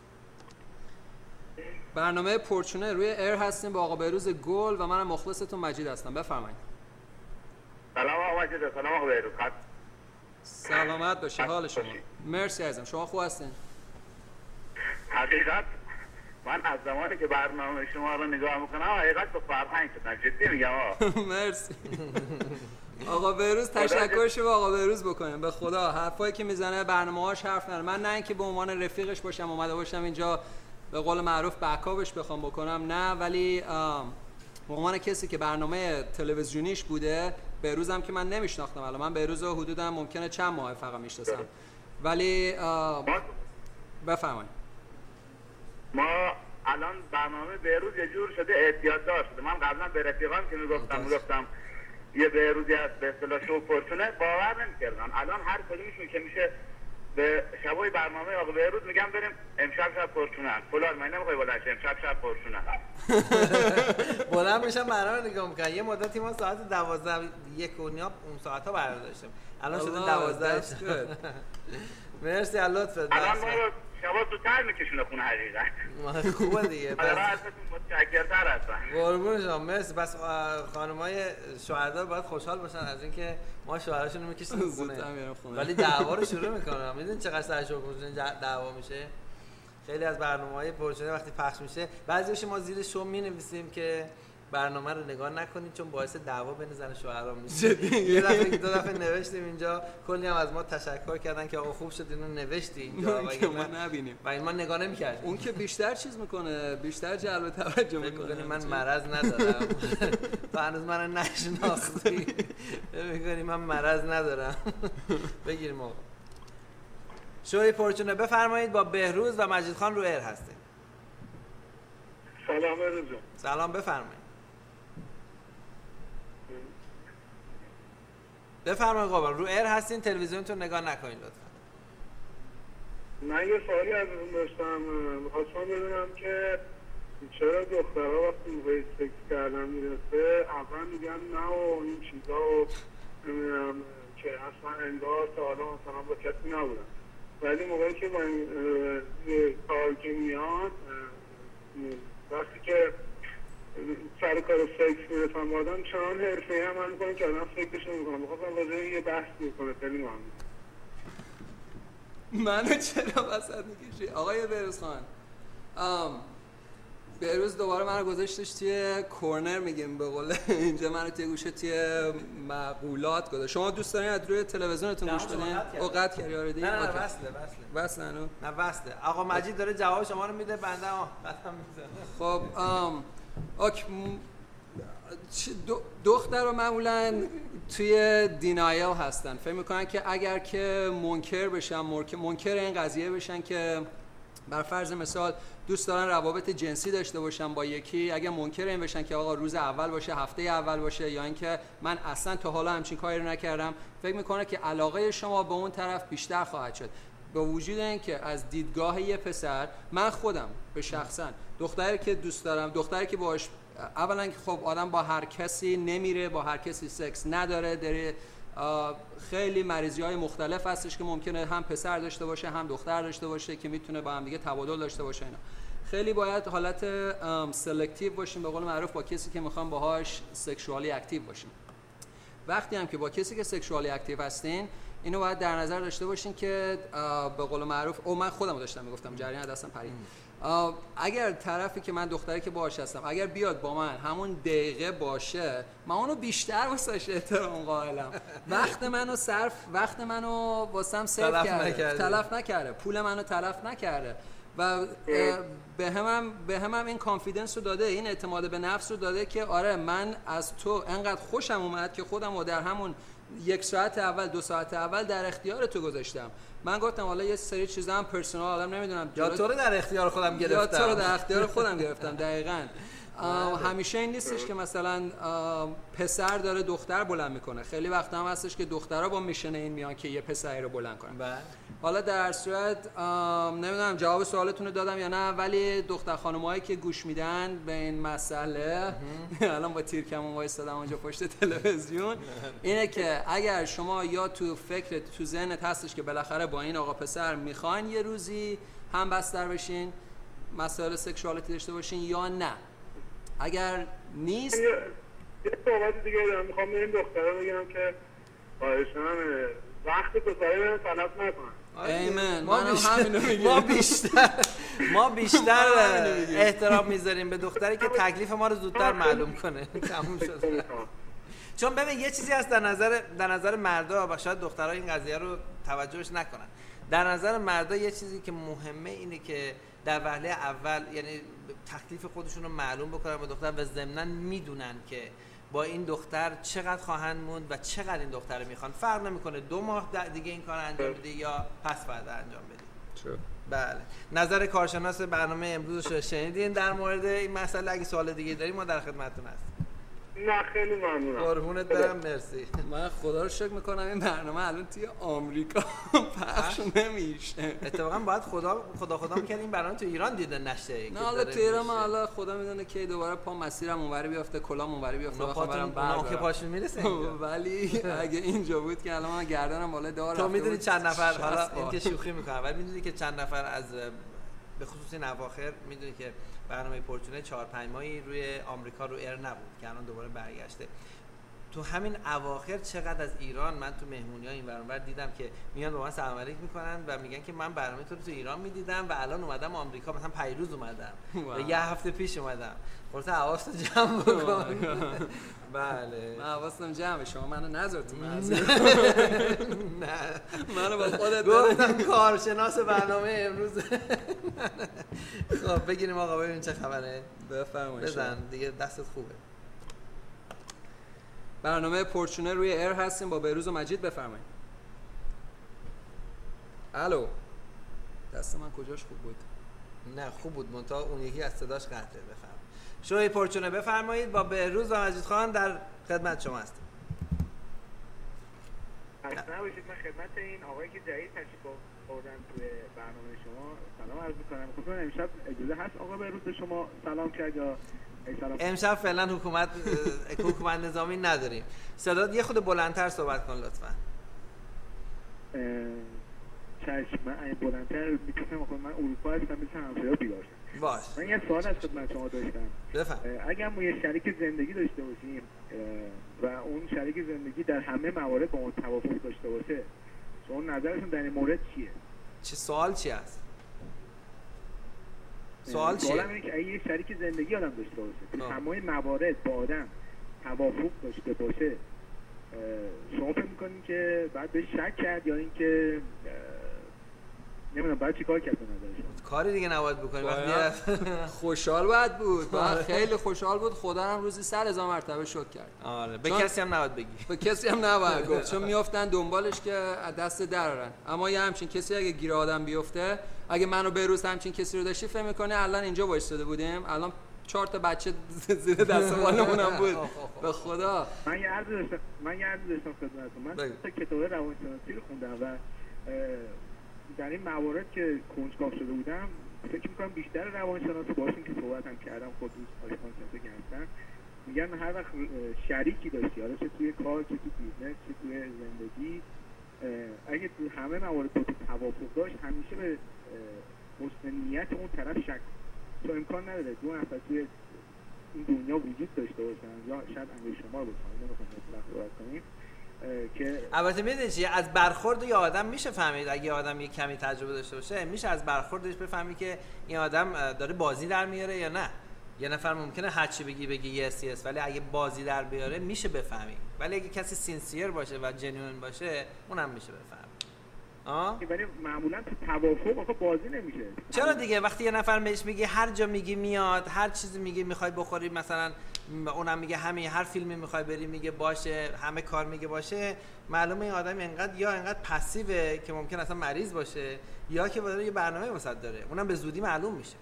برنامه پورچونه روی ایر هستیم با آقا بهروز گل و منم مخلصتون مجید هستم. بفرمایید. سلام آقا مجید. سلام آقا بهروز. سلامت باشه. حال شما؟ مرسی عزیزم. شما خوب هستین؟ حقیقت من از زمانی که برنامه شما رو نگاه میکنم حقیقت به فرهنگ شدم، جدی میگم آقا. مرسی. آقا بهروز تشکرش به آقا بهروز بکنیم. به خدا حرفایی که میزنه برنامه‌هاش حرف نداره. من نه اینکه به عنوان رفیقش باشم اومده باشم اینجا به قول معروف بکاپش بخوام بکنم، نه، ولی به عنوان کسی که برنامه تلویزیونیش بوده. بهروز هم که من نمیشناختم، الان من بهروز رو حدوداً ممکنه چند ماه فقط میشناسم، ولی بفرمایید. ما الان برنامه بهروز یه جور شده اعتیاد دار شده. من قبلا به رفیقام که میگفتم میگفتم یه بهروزی هست به اصطلاح شو پورچونه، باور نمی‌کردن. الان هر کدومشون که میشه به شبای برنامه آقا بهروز میگم بریم امشب شب پورچونه است. فلان من نمیخوای بلند شه امشب شب پورچونه است. بلند میشم برنامه نگاه میکنم. یه مدتی ما ساعت دوازده یک و نیم اون ساعت‌ها برنامه داشتیم. الان شده دوازده. مرسی از لطفت. الان ما شبا زودتر میکشونه خونه حقیقت. خوبه دیگه. حالا ازتون متشکرتر هستم. قربون شما. مرسی. بس خانمای شهدا باید خوشحال باشن از اینکه ما شوهراشون رو میکشیم خونه. ولی دعوا رو شروع میکنن. میدونید چقدر سرشو پرچونه دعوا میشه؟ خیلی از برنامه‌های پرچونه وقتی پخش میشه بعضیش ما زیر شو مینویسیم که برنامه رو نگاه نکنید چون باعث دعوا بین زن و شوهرام میشه. یه دفعه دو دفعه نوشتیم اینجا، کلی هم از ما تشکر کردن که آقا خوب شد اینو نوشتی اینجا و ما نبینیم و این ما نگاه نمی‌کردیم. اون که بیشتر چیز میکنه، بیشتر جلب توجه میکنه. من مرض ندارم. تو هنوز منو نشناختی. میگی من مرض ندارم. بگیریم آقا. شوی پرچونه بفرمایید با بهروز و مجید خان رو ایر هستیم. سلام بهروز. سلام بفرمایید. بفرمایید قربان رو ایر هستین، تلویزیونتون نگاه نکنید لطفا. من یه سوالی ازتون داشتم، می‌خواستم بدونم که چرا دخترها وقتی موقع سکس کردن میرسه اول میگن نه و این چیزا و نمیدونم که اصلا انگار تا حالا مثلا با کسی نبودن، ولی موقعی که با این کار که میاد وقتی که سر کار سکس میرسن با آدم چنان حرفه‌ای عمل میکنه که آدم فکرش نمیکنه. میخواستم راجع یه بحث میکنه خیلی مهمه. منو چرا وسط میکشی؟ آقای بهروز خان بهروز دوباره منو گذاشتش توی کورنر، میگیم به قول اینجا منو توی گوشه توی مقولات گذاشت. شما دوست دارین از روی تلویزیونتون گوش بدین؟ او قطع کردی آره دیگه. نه نه وصله وصله وصله نه نه وصله. آقا مجید داره جواب شما رو میده، بنده ها قطعا میزنه. خب ام اوکی دختر رو معمولا توی دینایل هستن، فکر میکنن که اگر که منکر بشن منکر این قضیه بشن که بر فرض مثال دوست دارن روابط جنسی داشته باشن با یکی، اگه منکر این بشن که آقا روز اول باشه، هفته اول باشه، یا اینکه من اصلا تا حالا همچین کاری رو نکردم، فکر میکنه که علاقه شما به اون طرف بیشتر خواهد شد. با وجود اینکه از دیدگاه یه پسر، من خودم به شخصا دختری که دوست دارم، دختری که باهاش اولا که خب آدم با هر کسی نمیره، با هر کسی سکس نداره، داره خیلی مریضی های مختلف هستش که ممکنه هم پسر داشته باشه هم دختر داشته باشه که میتونه با هم دیگه تبادل داشته باشه. اینا خیلی باید حالت سلکتیو باشیم به قول معروف با کسی که میخوام باهاش سکشوالی اکتیو باشیم. وقتی هم که با کسی که سکشوالی اکتیو هستین اینو باید در نظر داشته باشین که به قول معروف او من خودم داشتم میگفتم جریان دستم پرید، اگر طرفی که من دختری که باهاش هستم اگر بیاد با من همون دقیقه باشه، من اونو بیشتر واسش احترام قائلم. وقت منو صرف وقت منو واسم صرف کرده، تلف نکرده، پول منو تلف نکرده و به همم به همم این کانفیدنس رو داده، این اعتماد به نفس رو داده که آره من از تو انقدر خوشم اومد که خودم رو در همون یک ساعت اول دو ساعت اول در اختیار تو گذاشتم. من گفتم حالا یه سری چیزا هم پرسونال آدم نمیدونم یا تو رو در اختیار خودم گرفتم یا تو رو در اختیار خودم گرفتم. دقیقاً همیشه این نیستش که مثلا پسر داره دختر بلند میکنه، خیلی وقتا هم هستش که دخترها با میشن این میان که یه پسری رو بلند کنن. حالا در صورت نمیدونم جواب سوالتون رو دادم یا نه، ولی دختر خانمایی که گوش میدن به این مسئله الان با تیرکمون وایسادم اونجا پشت تلویزیون، اینه که اگر شما یا تو فکرت تو ذهنت هستش که بالاخره با این آقا پسر میخواین یه روزی هم بستر بشین، مسائل سکشوالیتی داشته باشین یا نه، اگر نیست یه صحبت دیگه دارم، میخوام به این دخترها بگم که خواهشاً وقت پسرای من تلف نکنن. ایمن. ما بیشتر ما بیشتر ما بیشتر احترام میذاریم به دختری که تکلیف ما رو زودتر معلوم کنه. تموم شد. چون ببین یه چیزی هست در نظر در نظر مردا و شاید دخترها این قضیه رو توجهش نکنن. در نظر مردا یه چیزی که مهمه اینه که در وهله اول یعنی تکلیف خودشون رو معلوم بکنن با دختر و ضمناً میدونن که با این دختر چقدر خواهند موند و چقدر این دختر رو میخوان. فرق نمیکنه دو ماه دیگه این کار انجام بدی یا پس فردا انجام بدی. چرا؟ بله. نظر کارشناس برنامه امروز رو شنیدین در مورد این مسئله. اگه سوال دیگه داریم ما در خدمتتون هستیم. نه خیلی ممنونم. قربونت برم، مرسی. من خدا رو شکر میکنم این برنامه الان توی آمریکا پخش نمیشه. اتفاقا باید خدا خدا خدا میکنه این برنامه تو ایران دیده نشه. نه حالا تو ایران من حالا خدا میدونه که دوباره پا مسیرم اونوری بیافته، کلام اونوری بیافته، بخوام برم برم که پاشون میرسه. ولی اگه اینجا بود که الان من گردنم بالا دار. تو میدونی چند نفر، حالا این که شوخی میکنم، ولی میدونی که چند نفر از به خصوص این اواخر میدونی که برنامه پورچونه چهار پنج ماهی روی آمریکا رو ایر نبود که الان دوباره برگشته. تو همین اواخر چقدر از ایران من تو مهمونی‌ها این ور اون ور دیدم که میان با من سلام علیک میکنن و میگن که من برنامه تو رو تو ایران میدیدم و الان اومدم آمریکا، مثلا پیروز اومدم و یه هفته پیش اومدم. خلاص حواست جمع بکن. بله من حواستم جمعه، شما منو نذار تو مرزی. نه منو با خودت گفتم کارشناس برنامه امروز. خب بگیریم آقا ببینیم چه خبره. بفرمایید. بزن دیگه، دستت خوبه. برنامه پورچونه روی ایر هستیم با بهروز و مجید، بفرمایید. الو. دست من کجاش خوب بود؟ نه خوب بود، منتها اون یکی از صداش قطعه. بفرمایید. شوی پورچونه بفرمایید، با بهروز و مجید خان در خدمت شما هستیم. اصلا باشید، من خدمت این آقایی که جدید تشریف آوردن توی برنامه شما سلام عرض می‌کنم. خب امشب اجازه هست آقا بهروز به شما سلام کرد یا امشب فعلا حکومت حکومت نظامی نداریم. صدات یه خود بلندتر صحبت کن لطفاً. چشم، من این بلندتر میتونم آقا من اروپا هستم، مثل همسایه‌ها بیدار شدم. باش. من یه سوال از خدمت شما داشتم. بفرمایید. اگر ما یه شریک زندگی داشته باشیم و اون شریک زندگی در همه موارد با ما توافق داشته باشه، شما نظرتون در این مورد چیه؟ چه سوال چی است؟ سوال چیه؟ سوالم اینه که اگه یه شریک زندگی آدم داشته باشه، تمام موارد با آدم توافق داشته باشه، شما فکر می‌کنید که بعد بهش شک کرد یا اینکه نمیدونم بعد چیکار کرد به نظر شما؟ کاری دیگه نباید بکنی. وقتی خوشحال باید بود، باید خیلی خوشحال بود. خدا هم روزی سر هزار مرتبه شکر کرد. آره، به کسی هم نباید بگی. به کسی هم نباید گفت، چون میافتن دنبالش که از دست درارن. اما یه همچین کسی اگه گیر آدم بیفته، اگه منو بهروز همچین کسی رو داشتی، فهم می‌کنی الان اینجا وایساده بودیم، الان چهار تا بچه زیر دست بالمونم بود. به خدا من یه عرض داشتم من یه عرض داشتم خدمتتون. من تا کتاب روانشناسی رو خوندم و در این موارد که کنجکاو شده بودم، فکر می‌کنم بیشتر روانشناسا باشون که صحبت هم کردم، خود دوست آشناسا که هستن، میگن هر وقت شریکی داشتی، حالا چه توی کار، چه توی بیزنس، چه توی زندگی، اگه تو همه موارد با تو توافق داشت، همیشه به حسن نیت اون طرف شک، تو امکان نداره دو نفر توی این دنیا وجود داشته باشن، یا شاید انگار شما رو بکنم، نمیخوام مطلق صحبت کنیم که البته میدونی چیه، از برخورد یه آدم میشه فهمید. اگه آدم یه کمی تجربه داشته باشه، میشه از برخوردش بفهمی که این آدم داره بازی در میاره یا نه. یه نفر ممکنه هر چی بگی بگی یس یس، ولی اگه بازی در بیاره میشه بفهمی. ولی اگه کسی سینسیر باشه و جنوین باشه، اونم میشه بفهمی. آه؟ ولی معمولا تو توافق آخه بازی نمیشه. چرا دیگه؟ وقتی یه نفر بهش میگی هر جا میگی میاد، هر چیزی میگی میخوای بخوری، مثلا اونم میگه همین، هر فیلمی میخوای بری میگه باشه، همه کار میگه باشه، معلومه این آدم اینقدر یا اینقدر پسیوه که ممکن اصلا مریض باشه، یا که داره یه برنامه واسط داره. اونم به زودی معلوم میشه.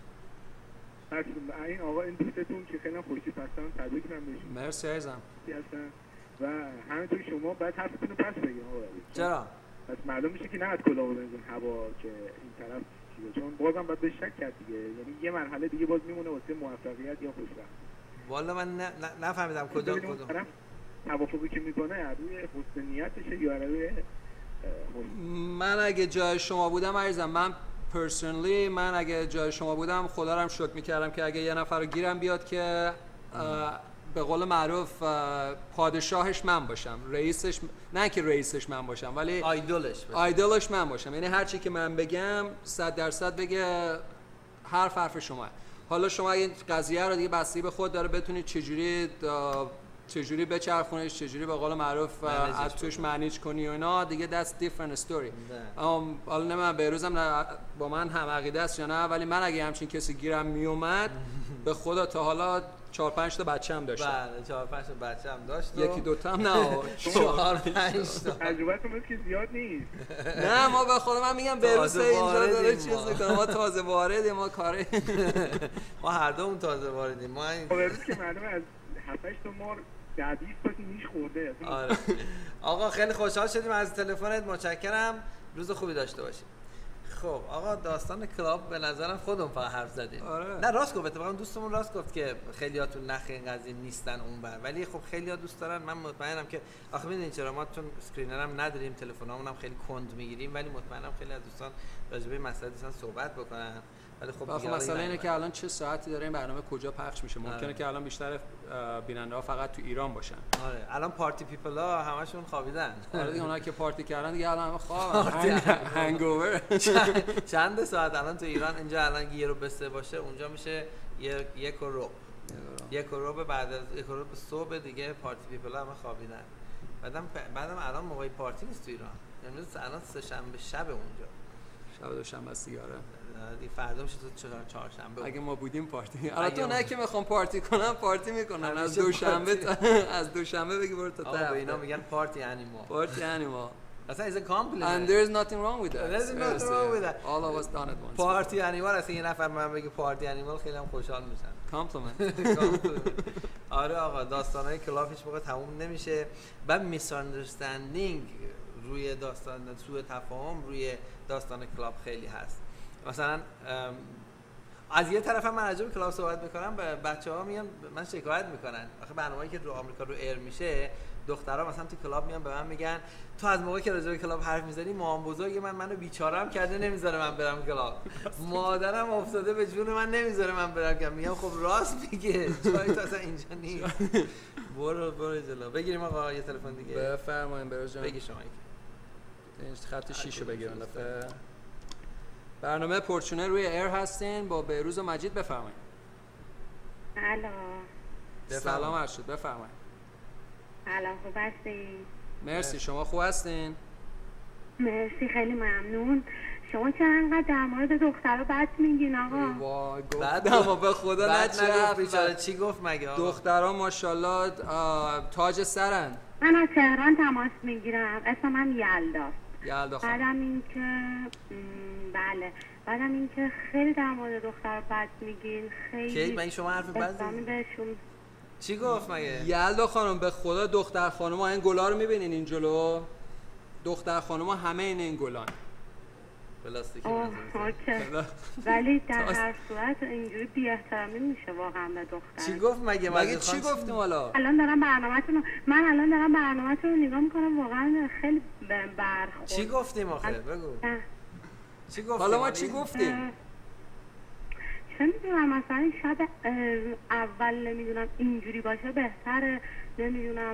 این آقا این دوستتون که خیلی خوشی هستن، تبریک میگم بهشون. مرسی عزیزم. و همینطور شما باید حرفتون رو پس بگید آقا. چرا؟ پس معلوم میشه که نهاد کلاه بزنید هوا که این طرف چیه، چون بازم باید به شک کرد دیگه، یعنی یه مرحله دیگه باز میمونه واسه موفقیت یا خوشبختی. والا من نفهمیدم کجا کجا طرف توافقی که میکنه روی حسن نیتشه یا روی من اگه جای شما بودم عزیزم، من پرسونلی من اگه جای شما بودم خدا رو هم شکر میکردم که اگه یه نفر رو گیرم بیاد که به قول معروف پادشاهش من باشم، رئیسش، نه که رئیسش من باشم ولی آیدولش آیدولش من باشم، یعنی هر چی که من بگم صد درصد بگه حرف حرف شما. حالا شما این قضیه رو دیگه بستگی به خود داره، بتونید چجوری چجوری بچرخونیش، چجوری به قول معروف از توش منیج کنی و اینا دیگه that's different story. حالا نه من بهروزم با من هم عقیده است یا نه، ولی من اگه همچین کسی گیرم میومد به خدا تا حالا چهار پنج تا بچه‌م داشتم. بله چهار پنج تا بچه‌م داشت. یکی دو تا هم نه، چهار پنج تا. تجربه‌تون که زیاد نیست. نه ما به خدا من میگم بهروز اینجا داره چیز می‌کنه، ما تازه واردیم، ما کاره ما هر دومون تازه واردیم. ما بهروز که معلومه از هفت هشت تا مار ده بیست تا که نیش خورده. آره. آقا خیلی خوشحال شدیم از تلفنت، متشکرم، روز خوبی داشته باشیم. خب آقا داستان کلاب به نظرم خودمون فقط حرف زدیم. آره. نه راست گفت، اتفاقا دوستمون راست گفت که خیلیاتون نخ این قضیه نیستن اونور، ولی خب خیلی‌ها دوست دارن. من مطمئنم که آخه میدونین چرا، ما چون اسکرینر هم نداریم، تلفنامون هم خیلی کند میگیریم، ولی مطمئنم خیلی از دوستان راجع به مسئله دوستان صحبت بکنن. ولی خب آخه مسئله اینه که الان چه ساعتی داره این برنامه کجا پخش میشه. ممکنه آره. که الان بیشتر بیننده ها فقط تو ایران باشن. آره الان پارتی پیپل ها همشون خوابیدن. آره دیگه، اونایی که پارتی کردن دیگه الان همه خوابن. هنگوور. چند ساعت الان تو ایران؟ اینجا الان یه رو به سه باشه، اونجا میشه یک و ربع. یک و ربع بعد از یک و ربع صبح دیگه پارتی پیپل ها همه خوابیدن. بعدم بعدم الان موقع پارتی نیست تو ایران. امروز الان سه شنبه شب اونجا. شب دوشنبه است دیگه. آره. فردا میشه تو چهارشنبه. اگه ما بودیم پارتی. البته اونایی که میخوان پارتی کنن پارتی میکنن از دوشنبه تا از دوشنبه بگی برو تا تا اینا میگن پارتی انیما. پارتی انیما. اصلا is a compliment. And there is nothing wrong with that. There's nothing wrong with that. All of us done it once. پارتی انیمال اصلا یه نفر من بگه پارتی انیمال خیلی هم خوشحال میشن. Compliment. آره آقا داستانای کلاب هیچ موقع تموم نمیشه. بعد میس اندرستندینگ روی داستان، سوء تفاهم روی داستان کلاب خیلی هست. مثلا از یه طرف هم من راجع به کلاب صحبت میکنم، بچه‌ها میان من شکایت میکنن. آخه برنامه‌ای که رو آمریکا رو ایر میشه، دخترها مثلا تو کلاب میان به من میگن تو از موقعی که راجع به کلاب حرف میزنی مام بزرگ من منو بیچاره‌ام کرده، نمیذاره من برم کلاب. مادرم افتاده به جون من، نمیذاره من برم کلاب. میگم خب راست میگه، جایی تو اصلا اینجا نیست. برو برو جلو. بگیریم آقا یه تلفن دیگه. بفرمایید بروز جان. بگی شما این خط شش رو بگیرن دفعه. برنامه پورچونه روی ایر هستین با بهروز و مجید، بفرمایید. الو. سلام ارشد، بفرمایید. الان خوب هستین؟ مرسی، شما خوب هستین؟ مرسی خیلی ممنون. شما چرا انقدر در مورد دخترها بد میگین آقا؟ وای گفتم به خدا نه چه بیچاره. چی گفت مگه آقا؟ دخترها ماشاءالله تاج سرن. من از تهران تماس میگیرم، اسم من یلداست. یلدا خانم. بعدم این که بله بعدم این که خیلی در مورد دختر بد میگین، خیلی کی من شما حرف بد بهشون. چی گفت مگه؟ یلدا خانم به خدا دختر خانوما این گلا رو میبینین این جلو؟ دختر خانوما همه این این گلان پلاستیکی مثلا. ولی در هر صورت اینجوری بی احترامی میشه واقعا به دختر. چی گفت مگه؟ مگه چی گفتیم حالا؟ الان دارم برنامه‌تون من الان دارم برنامه‌تون رو نگاه میکنم، واقعا خیلی برخورد. چی گفتیم آخه؟ بگو. چی گفتیم؟ حالا ما چی گفتیم؟ چه میدونم مثلا شاید اول نمیدونم اینجوری باشه بهتره، نمیدونم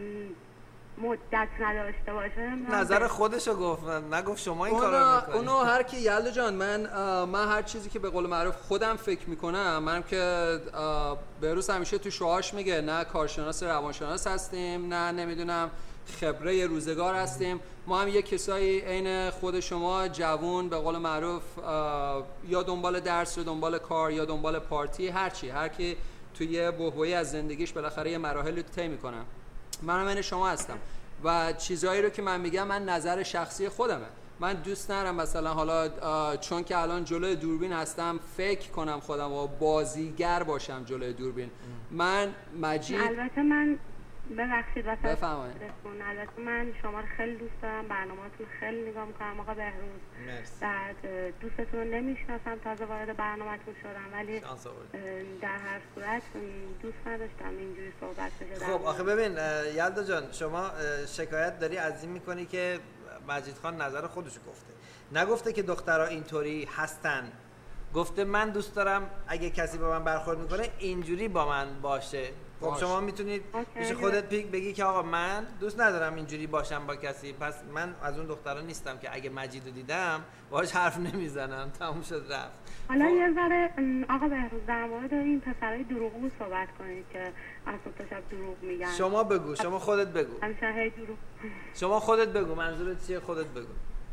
مدت نداشته باشه. نظر خودشو گفت، نگفت شما این کارو میکنید. اونو هر کی یلدا جان، من من هر چیزی که به قول معروف خودم فکر میکنم، منم که بهروز همیشه تو شوهاش میگه نه کارشناس روانشناس هستیم، نه نمیدونم خبره روزگار هستیم، ما هم یه کسایی عین خود شما جوون به قول معروف یا دنبال درس یا دنبال کار یا دنبال پارتی، هر چی، هر کی توی بحبوحی از زندگیش بالاخره یه مراحلی رو طی میکنم. منم عین شما هستم و چیزایی رو که من میگم من نظر شخصی خودمه. من دوست ندارم مثلا حالا چون که الان جلوی دوربین هستم فکر کنم خودم و بازیگر باشم جلوی دوربین. من مجید البته من ببخشید واسه بفرمایید. البته من شما رو خیلی دوست دارم، برنامه‌تون خیلی نگاه می‌کنم آقا بهروز. مرسی. بعد دوستتون رو نمی‌شناسم، تازه وارد برنامه‌تون شدم، ولی در هر صورت دوست نداشتم اینجوری صحبت بشه. خب آخه ببین یلدا جان، شما شکایت داری از این می‌کنی که مجید خان نظر خودشو گفته، نگفته که دخترها اینطوری هستن، گفته من دوست دارم اگه کسی با من برخورد میکنه اینجوری با من باشه. خب شما میتونید میشه خودت پیک بگی که آقا من دوست ندارم اینجوری باشم با کسی، پس من از اون دخترا نیستم که اگه مجید رو دیدم باهاش حرف نمیزنم، تموم شد رفت. حالا یه ذره آقا بهروز در مورد این پسرای دروغگو صحبت کنید که از صبح تا شب دروغ میگن. شما بگو، شما خودت بگو. همیشه هی دروغ. شما خودت بگو، منظورت چیه؟ خودت بگو.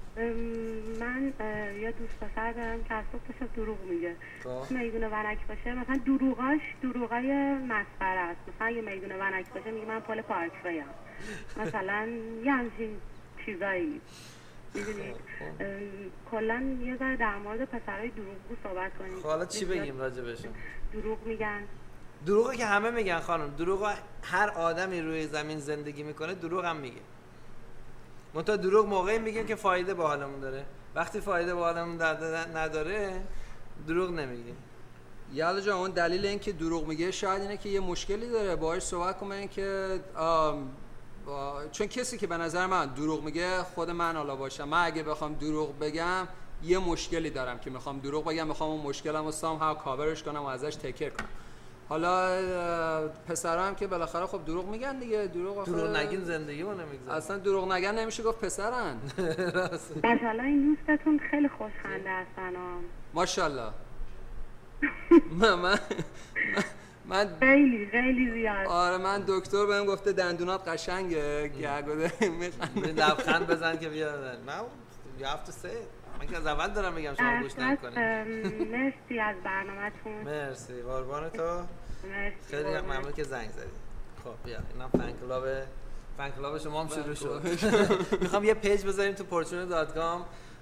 من یه دوست پسر دارم که از صبح تا شب دروغ میگه. میدون ونک باشه مثلا دروغاش دروغای مسخره است. مثلا یه میدون ونک باشه میگه من پل پارک فیم. مثلا یه همچین چیزایی. میدونید کلا یه ذره در مورد پسرای دروغگو صحبت کنید. حالا چی بگیم راجع بهشون؟ دروغ میگن، دروغی که همه میگن خانم، دروغ هر آدمی روی زمین زندگی میکنه دروغ هم میگه. منتها دروغ موقعی میگیم که فایده به حالمون داره. وقتی فایده به حالمون نداره دروغ نمیگیم. یالا جان اون دلیل این که دروغ میگه شاید اینه که یه مشکلی داره، باهاش صحبت کنم. این که چون کسی که به نظر من دروغ میگه خود من حالا باشم، من اگه بخوام دروغ بگم یه مشکلی دارم که میخوام دروغ بگم، میخوام اون مشکلم رو سام ها کاورش کنم و ازش تکر کنم. حالا پسرا هم که بالاخره خب دروغ میگن دیگه. دروغ آخه دروغ نگین زندگیمو نمیگذره. اصلا دروغ نگن نمیشه گفت پسرن. مثلا این دوستتون خیلی خوشخنده هستن. ماشاءالله. من من من خیلی خیلی زیاد. آره من دکتر بهم گفته دندونات قشنگه، گرگوده میخنده. لبخند بزن که بیاد. من you have to say من که از اول دارم میگم شما گوش نکنید. مرسی از برنامه‌تون. مرسی قربان تو. مرسی. خیلی ممنون که زنگ زدید. خب بیا اینم فن کلاب فن کلاب شما هم شروع شد. میخوام یه پیج بذاریم تو پورچونه دات کام.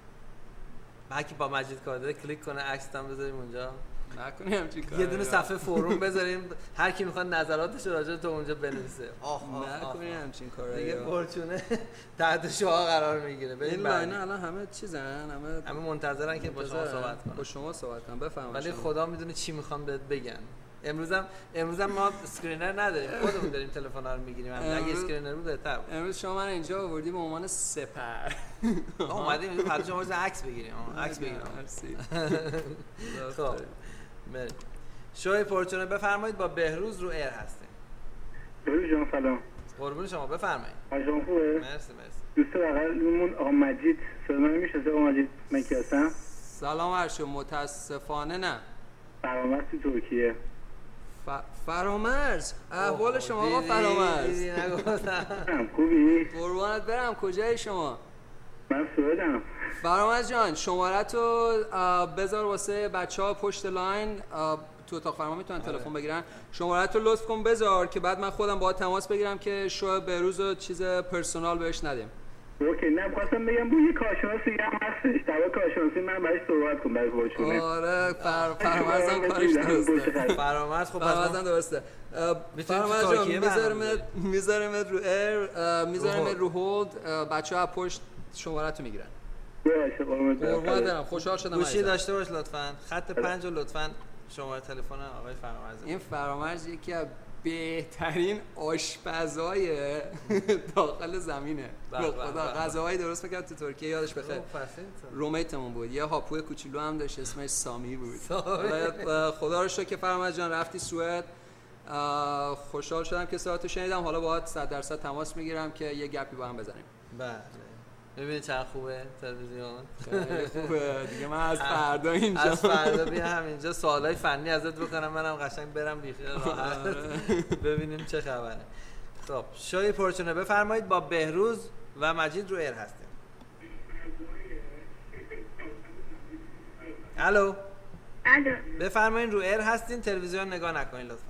هرکی با مجید کادر کلیک کنه عکس هم بذاریم اونجا. نکنیم چی کار. یه دونه صفحه فوروم بذاریم هر کی میخواد نظراتش راجع به تو اونجا بنویسه. آه نکنیم همچین کارا. دیگه پورچونه تحت شعاع قرار میگیره. این لاینا الان همه چیزن، همه همه منتظرن که با شما صحبت کنن. با شما صحبت کنن بفهمن. ولی خدا میدونه چی میخوام بهت بگن. امروزم امروزم ما اسکرینر نداریم، خودمون داریم تلفن‌ها رو میگیریم. اگه اسکرینر بود بهتر بود. امروز شما من اینجا آوردی به عنوان سپر. اومدیم اینجا بعد شما عکس بگیریم. عکس بگیریم. مرسی. خب شوی پورچونه بفرمایید، با بهروز رو ایر هستیم. بهروز جان سلام. قربون شما بفرمایید. حالتون خوبه؟ مرسی مرسی. دوست بغلمون آقا مجید، صدا میشه آقا مجید من کی هستم؟ سلام عرشو. متاسفانه نه. فرامرز تو ترکیه. ف... فرامرز احوال شما آقا فرامرز؟ دیدی نگفتم. خوبی؟ قربانت برم. کجایی شما؟ من سوئدم. فرامرز جان شماره‌تو بذار واسه بچه‌ها پشت لاین تو اتاق فرمان میتونن تلفن بگیرن. شماره‌تو لطف کن بذار که بعد من خودم باهات تماس بگیرم که شو بهروز و چیز پرسونال بهش ندیم. اوکی. نه خواستم بگم بود یه کارشناسی هم هستش در کارشناسی من برایش صحبت کنم برای پورچونه. آره فر... فرامرزم کارش درسته. فرامرز خب فرامرزم درسته. فرامرز جان میذارمت میذارمت رو ایر، میذارمت رو هولد، بچه‌ها پشت شماره‌تو میگیرن. باشه قربونت برم. خوشحال شدم. گوشی داشته باش لطفاً. خط پنج رو لطفاً شماره تلفن آقای فرامرز. این فرامرز یکی از بهترین آشپزای داخل زمینه. به خدا غذاهای درست می‌کرد تو ترکیه، یادش بخیر. رومیتمون بود. یه هاپوی کوچولو هم داشت اسمش سامی بود. خدا رو شکر که فرامرز جان رفتی سوئد. خوشحال شدم که صداتو شنیدم. حالا باهات صد درصد تماس میگیرم که یه گپی با هم بزنیم. بله. ببینید چقدر خوبه تلویزیون. خیلی خوبه دیگه. من از فردا اینجا از فردا بیا همینجا سوالای فنی ازت بکنم، منم قشنگ برم بیخیال راحت ببینیم چه خبره. خب شوی پورچونه بفرمایید، با بهروز و مجید رو ایر هستیم. الو الو بفرمایید رو ایر هستین، تلویزیون نگاه نکنین لطفا.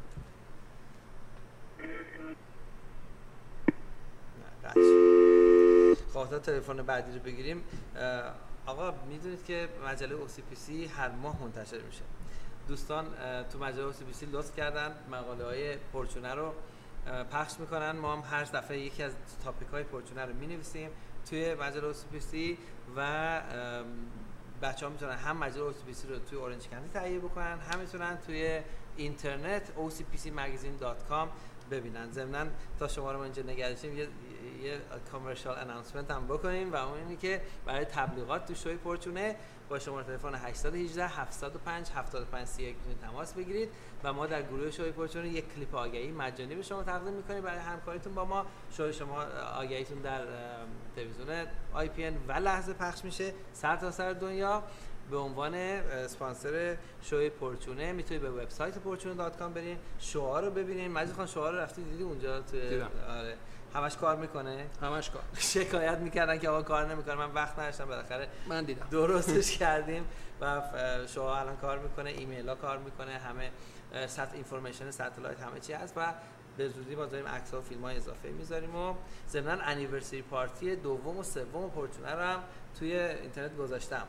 خواهد تلفن بعدی رو بگیریم. آقا میدونید که مجله او سی پی سی هر ماه منتشر میشه. دوستان تو مجله او سی پی سی لطف کردن مقاله های پورچونه رو پخش میکنن. ما هم هر دفعه یکی از تاپیک های پورچونه رو مینویسیم توی مجله او سی پی سی و بچه ها میتونن هم مجله او سی پی سی رو توی اورنج کانتی تهیه بکنن، هم میتونن توی اینترنت او سی پی سی مگزین دات کام ببینن. ضمناً تا شما رو ما اینجا نگه داشتیم یه یه کامرشال اناونسمنت هم بکنیم و اون اینه که برای تبلیغات تو شوی پورچونه با شماره تلفن هشت یک هشت هفت صفر پنج هفت پنج سه یک میتونید تماس بگیرید و ما در گروه شوی پورچونه یک کلیپ آگهی مجانی به شما تقدیم میکنیم برای همکاریتون با ما. شوی شما آگهیتون در تلویزیون آی پی ان و لحظه پخش میشه سر تا سر دنیا. به عنوان اسپانسر شوی پورچونه میتونید به وبسایت پورچونه دات کام برین، شوها رو ببینین. مجید خان شوها رو رفتی دیدی اونجا تو؟ آره همش کار میکنه. همش کار. شکایت میکردن که آقا کار نمیکنه. من وقت نداشتم، بالاخره من دیدم درستش کردیم و شوها الان کار میکنه، ایمیل ها کار میکنه، همه سات اینفورمیشن ساتلایت همه چی هست و به زودی ما داریم عکس‌ها و فیلم‌های اضافه میذاریم و ضمناً انیورسری پارتی دوم و سوم پورچونه رو هم توی اینترنت گذاشتم.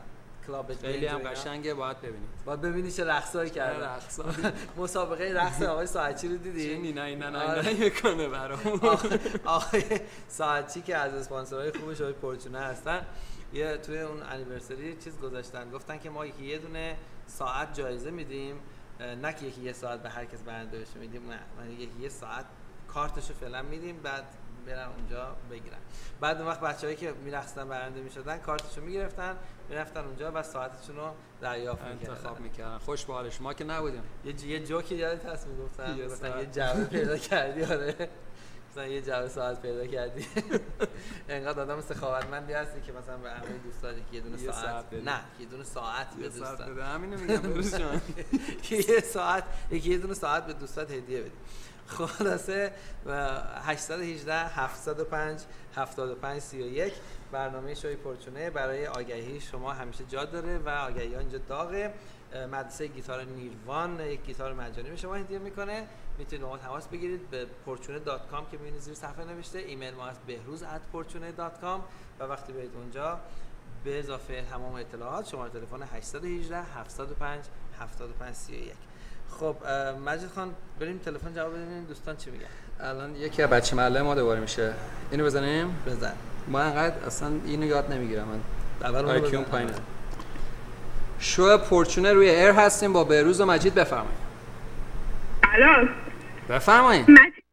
کلاب خیلی هم قشنگه، باید ببینید. باید ببینید چه رقصایی کرده. رقصا مسابقه رقص آقای ساعتچی رو دیدی؟ چه نه نه نه نه میکنه برام. آقای ساعتچی که از اسپانسرهای خوبش آقای پورچونه هستن، یه توی اون انیورسری چیز گذاشتن، گفتن که ما یکی یه دونه ساعت جایزه میدیم، نه که یکی یه ساعت به هر کس برنده بشه میدیم، نه من یکی یه ساعت کارتشو فعلا میدیم، بعد برن اونجا بگیرن. بعد اون وقت بچه‌هایی که میرقصن برنده میشدن کارتشو میگرفتن، میرفتن اونجا و ساعتشون رو دریافت میکردن، انتخاب میکردن. خوش به حالش. ما که نبودیم. یه ج... یه جوکی یادت هست میگفتن مثلا یه جعبه پیدا کردی، آره مثلا یه جعبه ساعت پیدا کردی. انقدر آدم سخاوتمندی هستی که مثلا به همه دوستات یه دونه ساعت, ساعت نه یه دونه ساعت به دوستات بده. همینو میگم بروز جان. یه ساعت یکی یه دونه ساعت به دوستات هدیه بدی. خلاصه هشت یک هشت هفت صفر پنج هفت پنج سه یک برنامه شوی پورچونه برای آگهی شما همیشه جا داره و آگهی ها اینجا داغه. مدرسه گیتار نیروان یک گیتار مجانی به شما هدیه میکنه. میتونید با ما تماس بگیرید به پورچونه دات کام که میبینید زیر صفحه نوشته. ایمیل ما هست بهروز ات پورچونه دات کام و وقتی برید اونجا به اضافه تمام اطلاعات شماره تلفن هشت یک هشت هفت صفر پنج هفت پنج سه یک. خب مجید خان بریم تلفن جواب بدیم دوستان چی میگن. الان یکی از بچه محله ما دوباره میشه. اینو بزنیم؟ بزن. ما انقدر اصلا اینو یاد نمیگیرم من. اول اون آیکیون پایینه. شو پورچونه روی ایر هستیم با بهروز و مجید. بفرمایید. الو بفرمایید.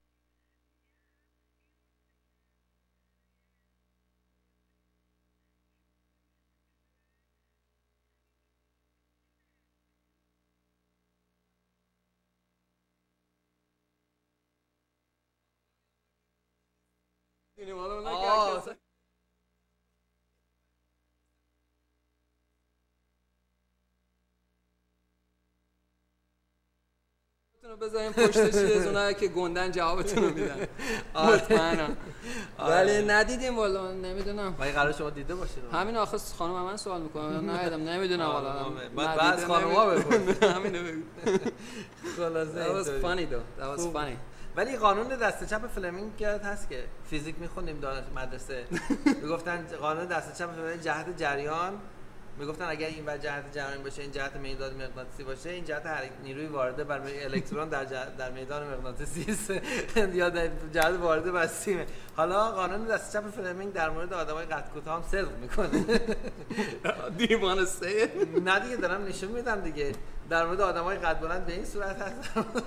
بذاریم پشتش یه زونه که گندن جوابتون رو میدن. مطمئنم. ولی ندیدیم والا، نمیدونم. ولی قرار شما دیده باشید. همین آخه خانم من سوال میکنه. نه ندیدم، نمیدونم والا. بعد بعد خانم‌ها بپرسید. همینو بگو. خلاصه that was funny though. that was funny. ولی قانون دست چپ فلمینگ یاد هست که فیزیک میخونیم دانش مدرسه. میگفتن قانون دست چپ فلمینگ جهت جریان، میگفتن اگر این ور جهت جریان باشه این جهت میدان مغناطیسی باشه، این جهت حرکت نیروی وارده بر الکترون در در میدان مغناطیسی است یا در جهت وارده بر سیم. حالا قانون دست چپ فلمینگ در مورد آدمای قد کوتاه هم صدق میکنه. دیوانه سه نه دیگه دارم نشون میدم دیگه. در مورد آدمای قد بلند به این صورت هست.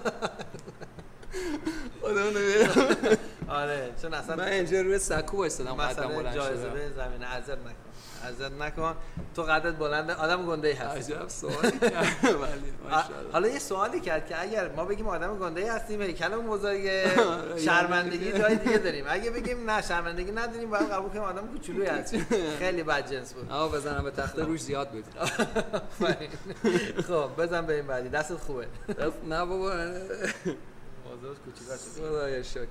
آدم نمیدونم. آره چون اصلا من اینجا روی سکو وایسادم قدم بلند شده. جایزه به زمین عزت نکن. عزت نکن. تو قدت بلنده، آدم گنده‌ای هستی. عجب سوالی کرد. ولی ماشاءالله. حالا یه سوالی کرد که اگر ما بگیم آدم گنده‌ای هستیم، هیکلمون بزرگه، شرمندگی جای دیگه داریم. اگه بگیم نه شرمندگی نداریم، باید قبول کنیم آدم کوچولویی هستیم. خیلی بدجنس بود. آها بزنم به تخته روش زیاد بود. خب بزن به این بعدی. دستت خوبه؟ نه بابا. موضوعش کوچیکه شد. خدایا شکر.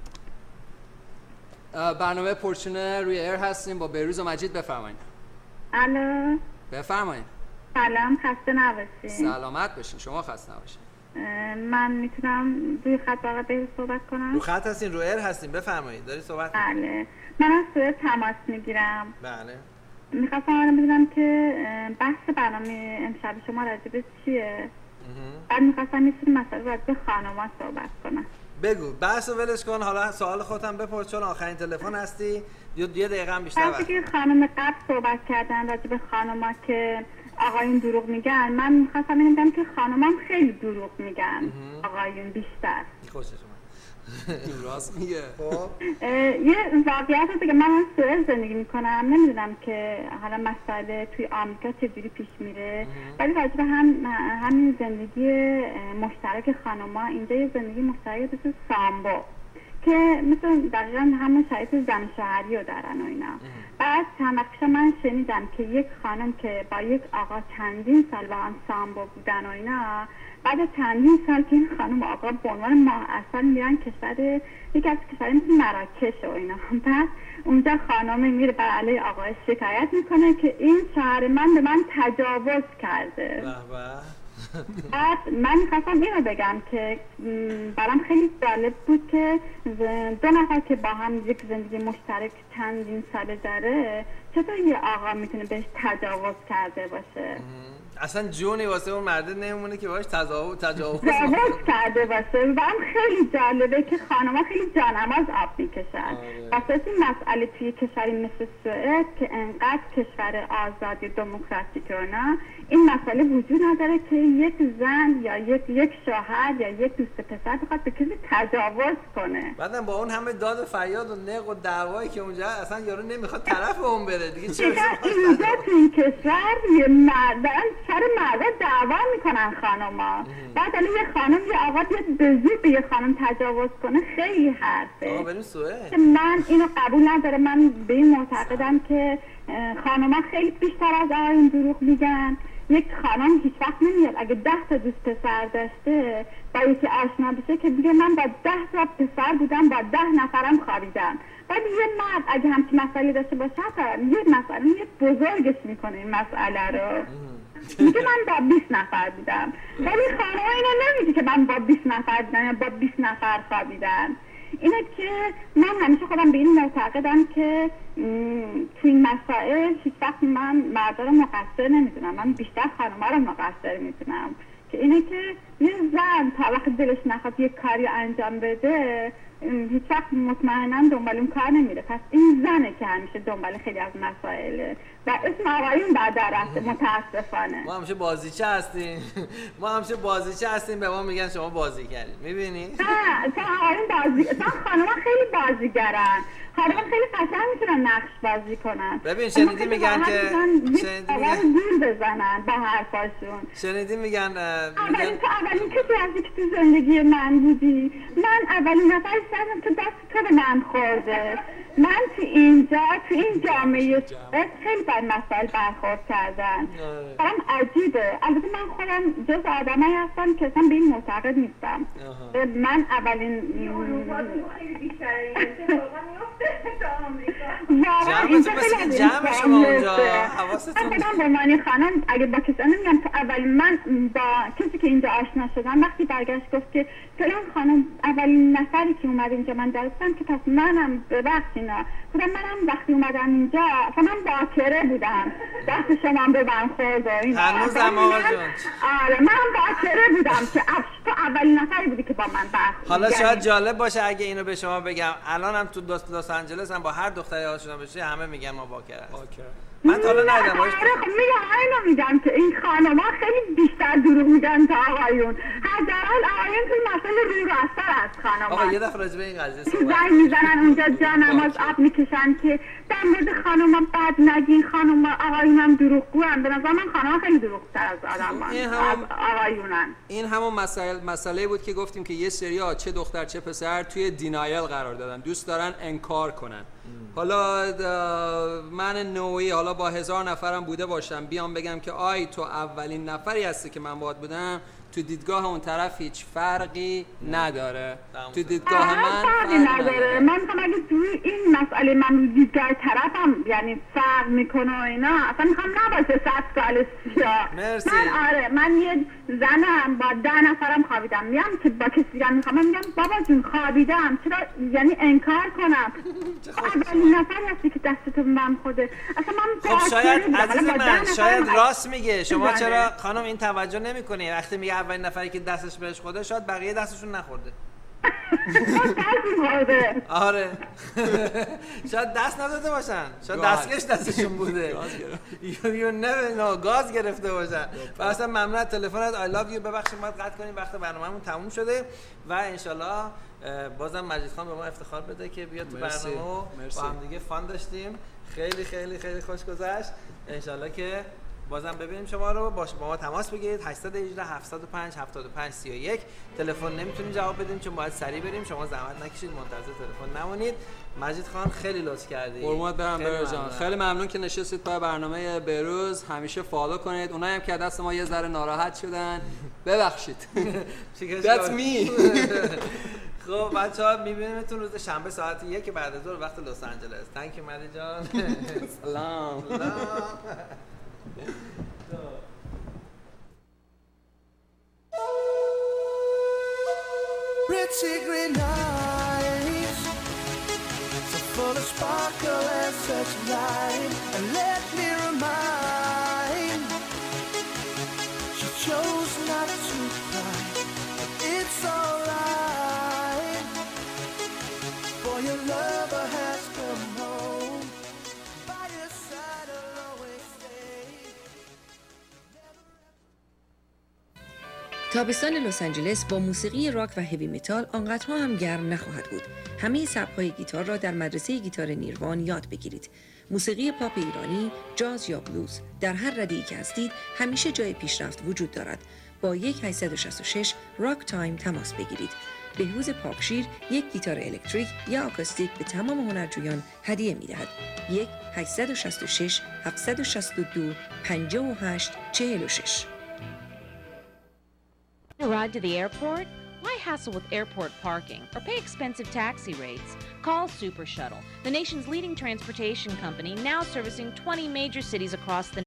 برنامه پورچونه روی ایر هستیم با بهروز و مجید. بفرمایید. الو بفرمایید. سلام، خسته نباشین. سلامت باشین. شما خسته نباشین. من میتونم روی خط فقط بهش صحبت کنم؟ رو خط هستین، رو ایر هستین، بفرمایید. داری صحبت کنید. بله. من از سوئد تماس میگیرم. بله. میخواستم الان بدونم که بحث برنامه امشب شما راجع به چیه؟ بعد میخواستم یه سری مسائل راجع به خانوما صحبت کنم. بگو، بحث رو ولش کن. حالا سوال خودم بپرس چون آخرین تلفن هستی. یه دقیقه هم بیشتر وقت. وقتی که خانم قبل صحبت کردن راجع به خانوما که آقایون دروغ میگن، من میخواستم بگم که خانوما هم خیلی دروغ میگن. آقایون بیشتر. خوشش اومد. راست میگه. خب یه واقعیت هست که من از سوئد زندگی میکنم، نمیدونم که حالا مسئله توی آمریکا چجوری پیش میره، ولی راجع به هم همین زندگی مشترک خانوما اینجا یه زندگی مشترک مثل سامبو که مثل دقیقا همون شرایط زن شوهری رو دارن و اینا. بعد چند وقت پیش من شنیدم که یک خانم که با یک آقا چندین سال با هم سامبو بودن و اینا، بعد چندین سال که این خانم و آقا به عنوان ماه اصل میرن کشور یک از کشوری مثل مراکش و اینا، بعد اونجا خانم میره بر علیه آقای شکایت میکنه که این شوهر من به من تجاوز کرده. بعد من میخواستم اینو بگم که برام خیلی جالب بود که دو نفر که با هم یک زندگی مشترک چندین ساله داره چطور یه آقا میتونه بهش تجاوز کرده باشه؟ اصلا جونی واسه اون مرده نمیمونه که باهاش تجاوز تجاوز کرده باشه. برام خیلی جالبه که خانم‌ها خیلی جانماز آب میکشن. واسه این مسئله توی کشوری مثل سوئد که انقدر کشور آزادی دموکراتیک و نه، این مسئله وجود نداره که یک زن یا یک یک شوهر یا یک دوست پسر بخواد به کسی تجاوز کنه. بعدم با اون همه داد و فریاد و نق و دعوایی که اونجا اصلا یارو نمیخواد طرف اون بره دیگه. چه اینجا تو این کشور یه مردن سر مردا دعوا میکنن خانوما. بعد الان یه خانم یه آقا بیاد به زور به یه خانم تجاوز کنه خیلی حرفه. آقا بریم سوئد. من اینو قبول ندارم. من به این معتقدم که خانوما خیلی بیشتر از آقایون دروغ میگن. یک خانم هیچ وقت نمیاد اگه ده تا دوست پسر داشته با یکی آشنا بشه که دیگه من با ده تا پسر بودم با ده نفرم خوابیدم. بعد یه مرد اگه همچین مسئله داشته باشه یه مسئله یه بزرگش میکنه این مسئله رو. میگه من با بیست نفر بودم ولی خانم اینو نمیگه که من با بیست نفر بودم یا با بیست نفر خوابیدم. اینه که من همیشه خودم به این معتقدم که توی این مسائل هیچ وقت من مردا رو مقصر نمیدونم. من بیشتر خانم‌ها رو مقصر میدونم که اینه که یه زن تا وقت دلش نخواد یه کاری انجام بده هیچ وقت مطمئنا دنبال اون کار نمیره. پس این زنه که همیشه دنبال خیلی از مسائله و اسم آقایون بعد رفته متاسفانه. ما همیشه بازیچه هستیم. ما همیشه بازیچه هستیم به ما میگن شما بازی کردید. میبینی؟ نه تا آقایون بازی تا خانم‌ها خیلی بازیگرن. خانم‌ها خیلی قشنگ میتونن نقش بازی کنن. ببین شنیدی میگن که شنیدی میگن گول بزنن با حرفاشون. شنیدی میگن اولین تو اولین کسی هستی که تو زندگی من بودی. من اولین نفر شدم که دست تو به من خورده. من تو اینجا تو این جامعه خیلی بر مسائل برخورد کردن. برام عجیبه. البته من خودم جز آدمایی هستم که اصلا به این معتقد نیستم. من اولین جمعتون مثل که جمع شما اونجا حواستون من به معنی خانم اگه با کسی نمیگم تو اولین من با کسی که اینجا آشنا شدم وقتی برگشت گفت که فلان خانم اولین نفری که اومد اینجا من درستم که پس منم ببخشینا خودم منم وقتی اومدم اینجا اصلا من باکره بودم دست شما هم به من خورد و اینا هنوزم آقا جون آره من باکره بودم که تو اولین نفری بودی که با من برخورد. حالا شاید جالب باشه اگه اینو به شما بگم الان هم تو لس آنجلس هم با هر دختری آشنا بشه همه میگن ما باکره باکره. من تا حالا ندیدم باش. میگم اینو میگم که این خانم‌ها خیلی بیشتر دروغ میگن تا آقایون. حداقل آقایون تو مسئله رو راست‌تر از خانم‌ها. آقا یه دفعه راجع به این قضیه صحبت زنگ میزنن اونجا جانماز آب میکشن که در مورد خانم‌ها بد نگین خانم‌ها آقایون هم دروغگوان. به نظر من خانم‌ها خیلی دروغ‌تر از آدم‌ها از آقایونن. این همون مسئله مسئله بود که گفتیم که یه سری‌ها چه دختر چه پسر توی دینایل قرار دادن. دوست دارن انکار کنن. حالا من نوعی حالا با هزار نفرم بوده باشم بیام بگم که آی تو اولین نفری هستی که من باهات بودم تو دیدگاه اون طرف هیچ فرقی نداره. تو دیدگاه من فرقی نداره. من هم اگه توی این مسئله من رو دیدگاه طرفم یعنی فرق میکنه و اینا اصلا میخوام نباشه صد سال سیا. مرسی. من آره من یه زنم با ده نفرم خوابیدم میام که با کسی دیگر میخوام میگم بابا جون خوابیدم چرا یعنی انکار کنم اولین نفری هستی که دستتو به من خوده اصلا من خب شاید عزیز من شاید راست میگه شما چرا خانم این توجه نمیکنی وقتی میگه اولین نفری که دستش بهش خورده شاید بقیه دستشون نخورده. آره شاید دست نداده باشن شاید دستکش دستشون بوده یو نمیدونم گاز گرفته باشن. و اصلا ممنون تلفنت I love you. ببخشید ما قطع کنیم وقت برنامه‌مون تموم شده و انشالله بازم مجید خان به ما افتخار بده که بیاد تو برنامه با هم دیگه فان داشتیم. خیلی خیلی خیلی خوش گذشت. انشالله که بازم ببینیم شما رو باش با ما تماس بگیرید. هشت یک هشت هفت صفر پنج هفت پنج سه یک. تلفن نمیتونیم جواب بدیم چون باید سریع بریم. شما زحمت نکشید منتظر تلفن نمونید. مجید خان خیلی لطف کردی. قربونت برم بروز جان. خیلی ممنون که نشستید پای برنامه بروز. همیشه فالو کنید. اونایی هم که دست ما یه ذره ناراحت شدن ببخشید. That's me. خب بچه‌ها می‌بینیمتون روز شنبه ساعت یک بعد از ظهر وقت لس آنجلس. تانک یو مجید جان. سلام. سلام. pretty green eyes, so full of sparkle and such light. And let me remind, she chose not to cry, but it's alright, for your lover has come home. By your side I'll always stay. تابستان لس آنجلس با موسیقی راک و هیوی متال آنقدرها هم گرم نخواهد بود. همه سبک‌های گیتار را در مدرسه گیتار نیروان یاد بگیرید. موسیقی پاپ ایرانی، جاز یا بلوز، در هر رده‌ای که هستید همیشه جای پیشرفت وجود دارد. با یک هشت شش شش راک تایم تماس بگیرید. بهروز پاکشیر یک گیتار الکتریک یا آکوستیک به تمام هنرجویان هدیه می‌دهد. یک هشت شش شش هفت شش دو پنج هشت چهار شش. A ride to the airport? Why hassle with airport parking or pay expensive taxi rates? Call Super Shuttle, the nation's leading transportation company, now servicing twenty major cities across the